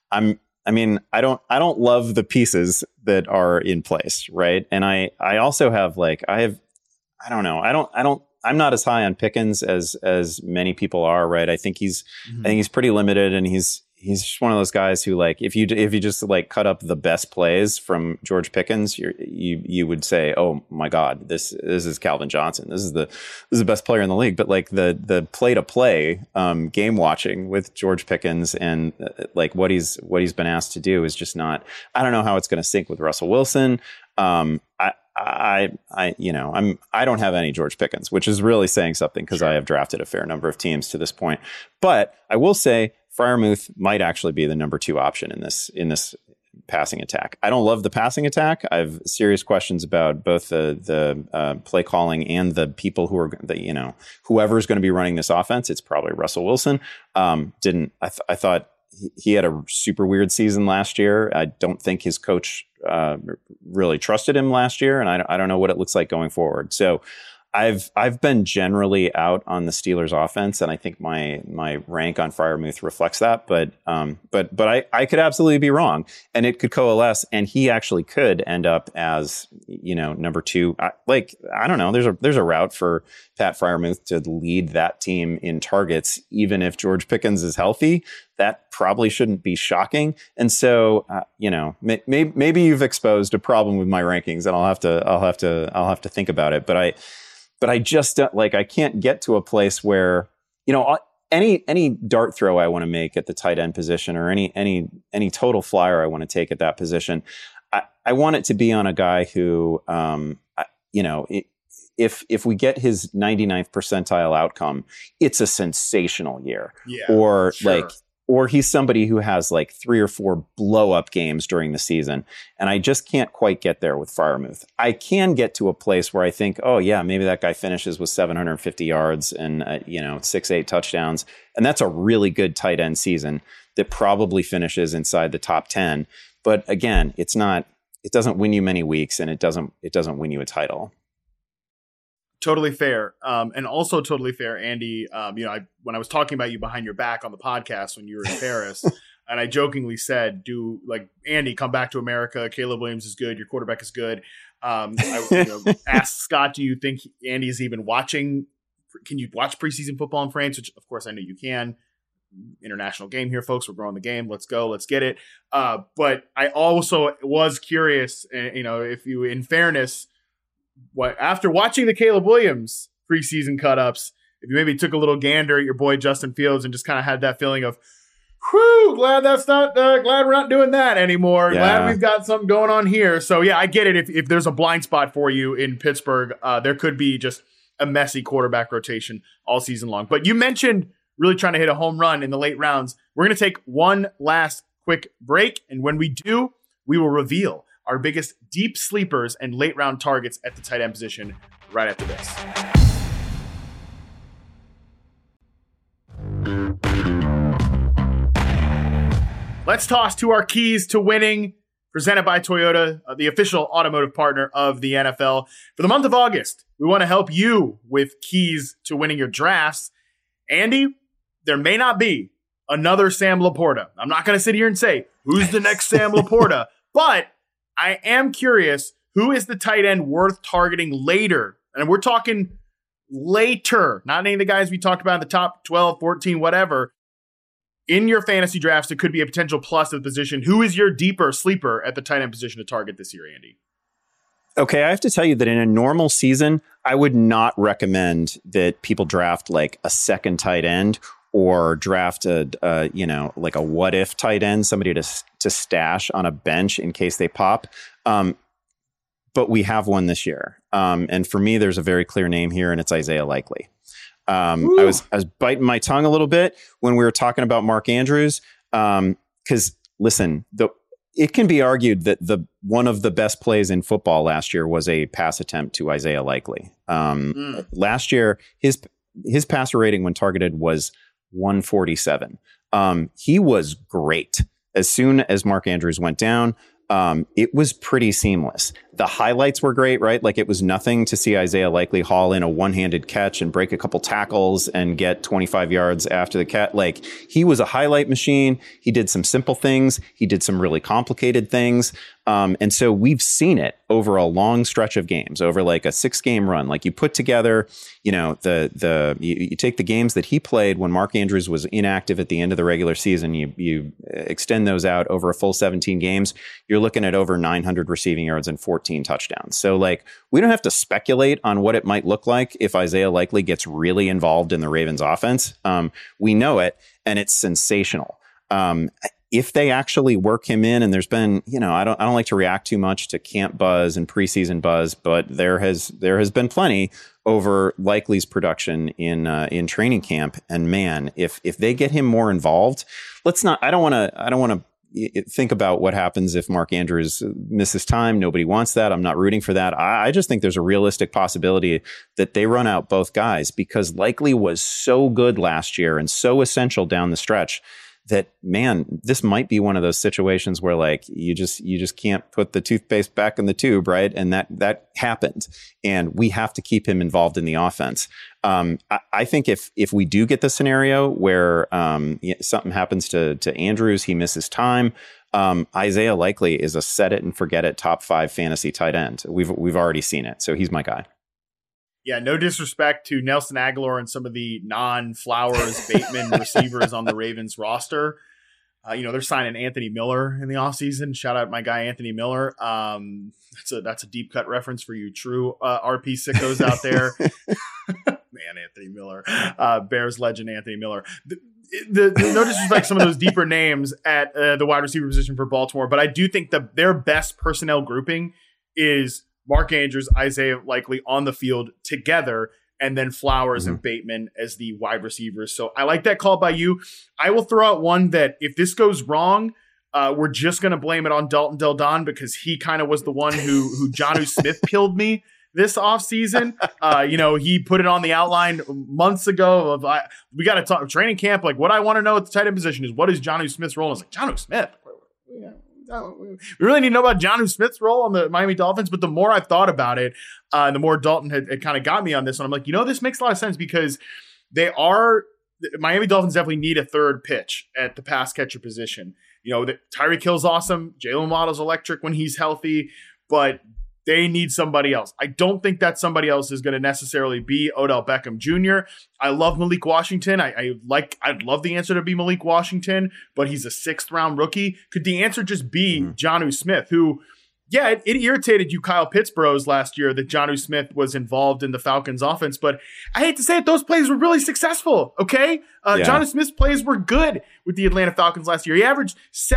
B: don't love the pieces that are in place, right? And I also have I'm not as high on Pickens as many people are, right? I think he's pretty limited, and he's just one of those guys who, like, if you just like cut up the best plays from George Pickens, you would say, oh my God, this is Calvin Johnson. This is the best player in the league. But like the play to play game watching with George Pickens and like what he's been asked to do is just not. I don't know how it's going to sync with Russell Wilson. I don't have any George Pickens, which is really saying something because I have drafted a fair number of teams to this point. But I will say Freiermuth might actually be the number 2 option in this passing attack. I don't love the passing attack. I have serious questions about both the play calling and the people who are whoever is going to be running this offense. It's probably Russell Wilson. I thought he had a super weird season last year. I don't think his coach really trusted him last year, and I don't know what it looks like going forward. So I've been generally out on the Steelers offense, and I think my rank on Freiermuth reflects that. But I could absolutely be wrong, and it could coalesce, and he actually could end up as number 2. I don't know. There's a route for Pat Freiermuth to lead that team in targets, even if George Pickens is healthy. That probably shouldn't be shocking. And so maybe you've exposed a problem with my rankings, and I'll have to think about it. But I just I can't get to a place where, any dart throw I want to make at the tight end position or any total flyer I want to take at that position, I want it to be on a guy who, if we get his 99th percentile outcome, it's a sensational year.
A: Yeah,
B: or
A: sure.
B: Or he's somebody who has like 3 or 4 blow up games during the season. And I just can't quite get there with Freiermuth. I can get to a place where I think, oh yeah, maybe that guy finishes with 750 yards and 6-8 touchdowns. And that's a really good tight end season that probably finishes inside the top 10. But again, it doesn't win you many weeks, and it doesn't win you a title.
A: Totally fair. And also totally fair, Andy. When I was talking about you behind your back on the podcast when you were in Paris, and I jokingly said, Andy, come back to America. Caleb Williams is good. Your quarterback is good. I asked Scott, do you think Andy is even watching? Can you watch preseason football in France? Which, of course, I know you can. International game here, folks. We're growing the game. Let's go. Let's get it. But I also was curious, if you, in fairness, after watching the Caleb Williams preseason cut-ups, if you maybe took a little gander at your boy Justin Fields and just kind of had that feeling of, whew, glad we're not doing that anymore. Yeah. Glad we've got something going on here. So yeah, I get it. If there's a blind spot for you in Pittsburgh, there could be just a messy quarterback rotation all season long. But you mentioned really trying to hit a home run in the late rounds. We're going to take one last quick break. And when we do, we will reveal our biggest deep sleepers and late round targets at the tight end position right after this. Let's toss to our keys to winning, presented by Toyota, the official automotive partner of the NFL. For the month of August, we want to help you with keys to winning your drafts. Andy, there may not be another Sam Laporta. I'm not going to sit here and say, who's the next Sam Laporta? But I am curious, who is the tight end worth targeting later? And we're talking later, not any of the guys we talked about in the top 12, 14, whatever. In your fantasy drafts, it could be a potential plus of the position. Who is your deeper sleeper at the tight end position to target this year, Andy?
B: Okay, I have to tell you that in a normal season, I would not recommend that people draft like a second tight end or draft a what if tight end, somebody to stash on a bench in case they pop. But we have one this year. And for me, there's a very clear name here, and it's Isaiah Likely. I was biting my tongue a little bit when we were talking about Mark Andrews. Because listen, it can be argued that one of the best plays in football last year was a pass attempt to Isaiah Likely. Last year, his passer rating when targeted was 147. He was great. As soon as Mark Andrews went down, it was pretty seamless. The highlights were great, right? Like it was nothing to see Isaiah Likely haul in a one-handed catch and break a couple tackles and get 25 yards after the catch. Like he was a highlight machine. He did some simple things. He did some really complicated things. And so we've seen it over a long stretch of games, over like a 6-game run. Like you put together, you take the games that he played when Mark Andrews was inactive at the end of the regular season, you extend those out over a full 17 games, you're looking at over 900 receiving yards and 14 touchdowns. So like, we don't have to speculate on what it might look like if Isaiah Likely gets really involved in the Ravens offense. We know it, and it's sensational. If they actually work him in, and there's been, I don't like to react too much to camp buzz and preseason buzz, but there has been plenty over Likely's production in training camp. And man, if they get him more involved, I don't want to think about what happens if Mark Andrews misses time. Nobody wants that. I'm not rooting for that. I just think there's a realistic possibility that they run out both guys, because Likely was so good last year and so essential down the stretch that, man, this might be one of those situations where like you just can't put the toothpaste back in the tube, right? And that happened, and we have to keep him involved in the offense. I think if we do get the scenario where something happens to Andrews, he misses time, Isaiah Likely is a set it and forget it top 5 fantasy tight end. We've already seen it, so he's my guy.
A: Yeah, no disrespect to Nelson Aguilar and some of the non-Flowers Bateman receivers on the Ravens roster. They're signing Anthony Miller in the offseason. Shout out my guy, Anthony Miller. That's a deep cut reference for you true RP sickos out there. Man, Anthony Miller. Bears legend Anthony Miller. The no disrespect some of those deeper names at the wide receiver position for Baltimore, but I do think their best personnel grouping is Mark Andrews, Isaiah Likely on the field together, and then Flowers and Bateman as the wide receivers. So I like that call by you. I will throw out one that if this goes wrong, we're just going to blame it on Dalton Del Don, because he kind of was the one who Jonnu Smith killed me this offseason. He put it on the outline months ago of we got to talk training camp. Like, what I want to know at the tight end position is, what is Jonnu Smith's role? And I was like, Jonnu Smith? we really need to know about Jonnu Smith's role on the Miami Dolphins. But the more I've thought about it, the more Dalton had kind of got me on this one. I'm like, this makes a lot of sense because Miami Dolphins definitely need a third pitch at the pass catcher position. Tyreek Hill's awesome. Jalen Waddle's electric when he's healthy, but they need somebody else. I don't think that somebody else is going to necessarily be Odell Beckham Jr. I love Malik Washington. I'd love the answer to be Malik Washington, but he's a 6th round rookie. Could the answer just be Jonnu Smith, who, it irritated you Kyle Pitts bros last year that Jonnu Smith was involved in the Falcons offense, but I hate to say it, those plays were really successful, okay? Jonnu Smith's plays were good with the Atlanta Falcons last year. He averaged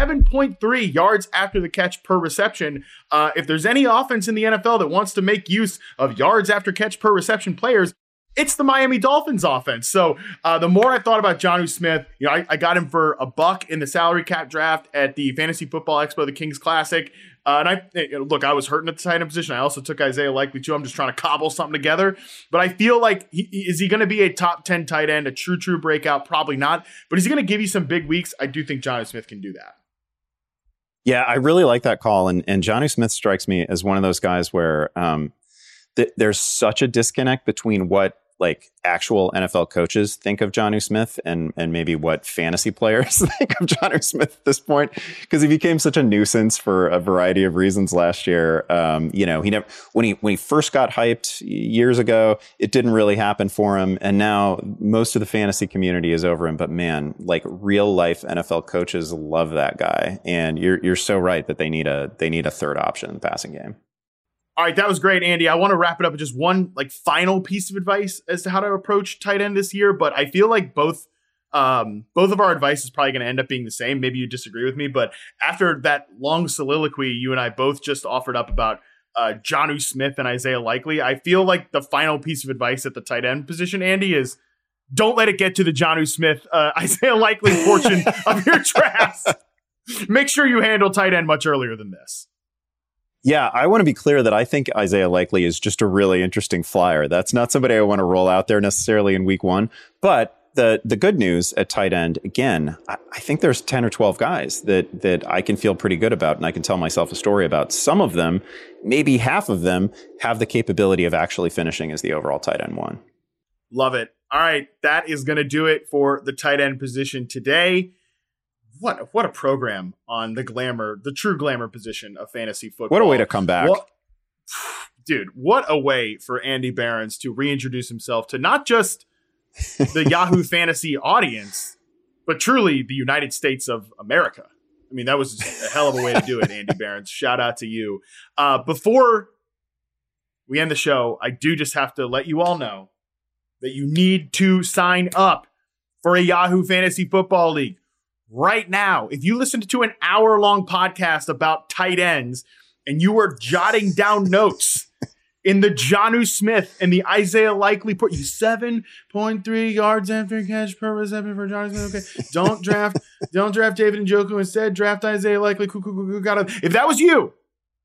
A: 7.3 yards after the catch per reception. If there's any offense in the NFL that wants to make use of yards after catch per reception players, it's the Miami Dolphins offense. So the more I thought about Jonnu Smith, I got him for $1 in the salary cap draft at the Fantasy Football Expo, the Kings Classic. And I was hurting at the tight end position. I also took Isaiah Likely too. I'm just trying to cobble something together. But I feel like is he going to be a top 10 tight end, a true breakout? Probably not. But is he going to give you some big weeks? I do think Jonnu Smith can do that.
B: Yeah, I really like that call. And Jonnu Smith strikes me as one of those guys where there's such a disconnect between what actual NFL coaches think of Jonnu Smith and maybe what fantasy players think of Jonnu Smith at this point, because he became such a nuisance for a variety of reasons last year. He never, when he first got hyped years ago, it didn't really happen for him. And now most of the fantasy community is over him. But man, real life NFL coaches love that guy. And you're so right that they need a third option in the passing game.
A: All right, that was great, Andy. I want to wrap it up with just one final piece of advice as to how to approach tight end this year. But I feel like both of our advice is probably going to end up being the same. Maybe you disagree with me, but after that long soliloquy you and I both just offered up about Jonnu Smith and Isaiah Likely, I feel like the final piece of advice at the tight end position, Andy, is don't let it get to the Jonnu Smith, Isaiah Likely portion of your drafts. Make sure you handle tight end much earlier than this.
B: Yeah, I want to be clear that I think Isaiah Likely is just a really interesting flyer. That's not somebody I want to roll out there necessarily in week 1. But the good news at tight end, again, I think there's 10 or 12 guys that I can feel pretty good about and I can tell myself a story about. Some of them, maybe half of them, have the capability of actually finishing as the overall tight end 1.
A: Love it. All right, that is going to do it for the tight end position today. What a program on the true glamour position of fantasy football.
B: What a way to come back.
A: Dude, what a way for Andy Behrens to reintroduce himself to not just the Yahoo Fantasy audience, but truly the United States of America. I mean, that was a hell of a way to do it, Andy Behrens. Shout out to you. Before we end the show, I do just have to let you all know that you need to sign up for a Yahoo Fantasy Football League. Right now, if you listened to an hour-long podcast about tight ends and you were jotting down notes in the Jonnu Smith and the Isaiah Likely 7.3 yards after catch per reception for Jonnu Smith. Okay, don't draft David Njoku. Instead, draft Isaiah Likely. If that was you,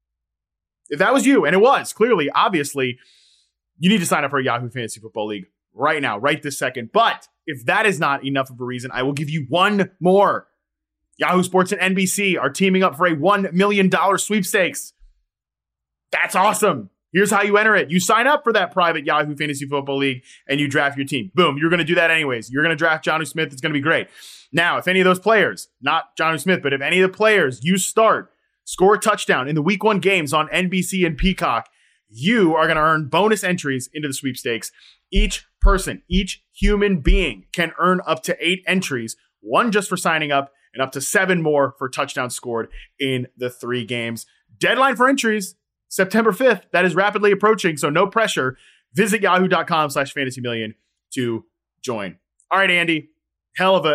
A: and it was clearly, obviously, you need to sign up for a Yahoo Fantasy Football League right now, right this second. But if that is not enough of a reason, I will give you one more. Yahoo Sports and NBC are teaming up for a $1 million sweepstakes. That's awesome. Here's how you enter it. You sign up for that private Yahoo Fantasy Football League and you draft your team. Boom. You're going to do that anyways. You're going to draft Jonnu Smith. It's going to be great. Now, if any of those players, not Jonnu Smith, but if any of the players you start score a touchdown in the week 1 games on NBC and Peacock, you are going to earn bonus entries into the sweepstakes. Each person, each human being can earn up to 8 entries, 1 just for signing up and up to 7 more for touchdowns scored in the 3 games. Deadline for entries, September 5th. That is rapidly approaching, so no pressure. Visit yahoo.com/fantasymillion to join. All right, Andy, hell of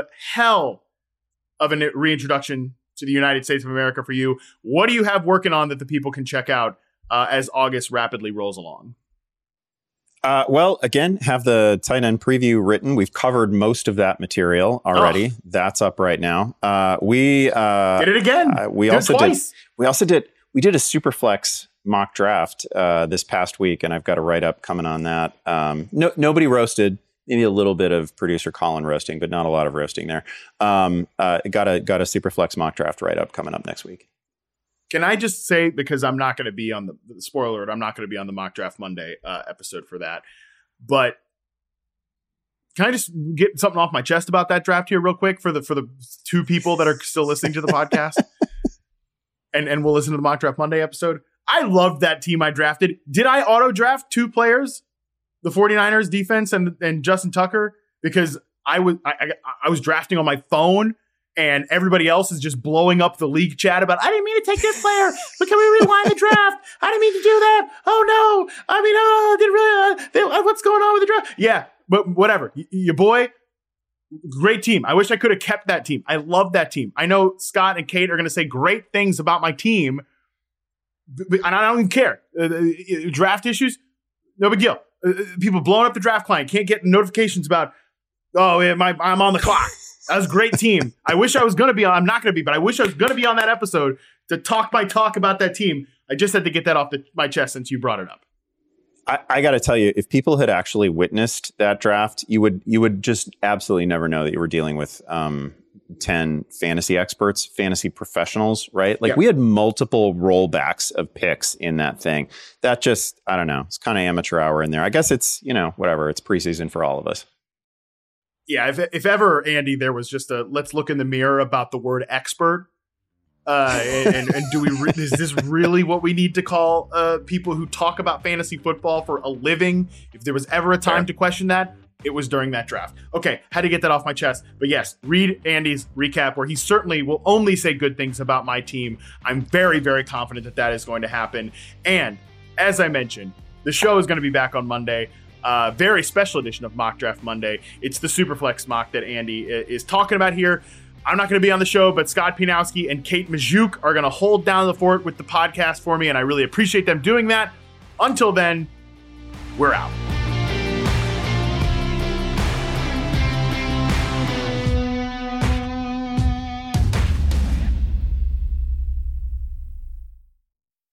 A: a reintroduction to the United States of America for you. What do you have working on that the people can check out as August rapidly rolls along?
B: Well, again, have the tight end preview written. We've covered most of that material already. Oh. That's up right now. We
A: did it again.
B: We did a Superflex mock draft this past week, and I've got a write-up coming on that. Nobody roasted. Maybe a little bit of producer Colin roasting, but not a lot of roasting there. Got a Superflex mock draft write-up coming up next week.
A: Can I just say, because I'm not going to be on the spoiler alert, I'm not going to be on the Mock Draft Monday episode for that. But can I just get something off my chest about that draft here real quick for the two people that are still listening to the podcast and will listen to the Mock Draft Monday episode? I loved that team I drafted. Did I auto draft 2 players, the 49ers defense and Justin Tucker? Because I was drafting on my phone, and everybody else is just blowing up the league chat about, I didn't mean to take this player, but can we rewind the draft? I didn't mean to do that. Oh no. I mean, didn't really, what's going on with the draft? Yeah, but whatever. Your boy, great team. I wish I could have kept that team. I love that team. I know Scott and Kate are going to say great things about my team, and I don't even care. Draft issues, no big deal. People blowing up the draft client, can't get notifications about, oh, yeah, I'm on the clock. That was a great team. I wish I was going to be on. I'm not going to be, but I wish I was going to be on that episode to talk my talk about that team. I just had to get that off my chest since you brought it up.
B: I got to tell you, if people had actually witnessed that draft, you would just absolutely never know that you were dealing with 10 fantasy experts, fantasy professionals, right? Like we had multiple rollbacks of picks in that thing. That just, I don't know, it's kind of amateur hour in there. I guess it's, whatever. It's preseason for all of us.
A: Yeah, if ever, Andy, there was just a let's look in the mirror about the word expert, and do we is this really what we need to call people who talk about fantasy football for a living? If there was ever a time to question that, it was during that draft. Okay, had to get that off my chest. But yes, read Andy's recap where he certainly will only say good things about my team. I'm very, very confident that is going to happen. And as I mentioned, the show is going to be back on Monday. Very special edition of Mock Draft Monday. It's the Superflex mock that Andy is talking about here. I'm not going to be on the show, but Scott Pianowski and Kate Majuk are going to hold down the fort with the podcast for me, and I really appreciate them doing that. Until then, we're out.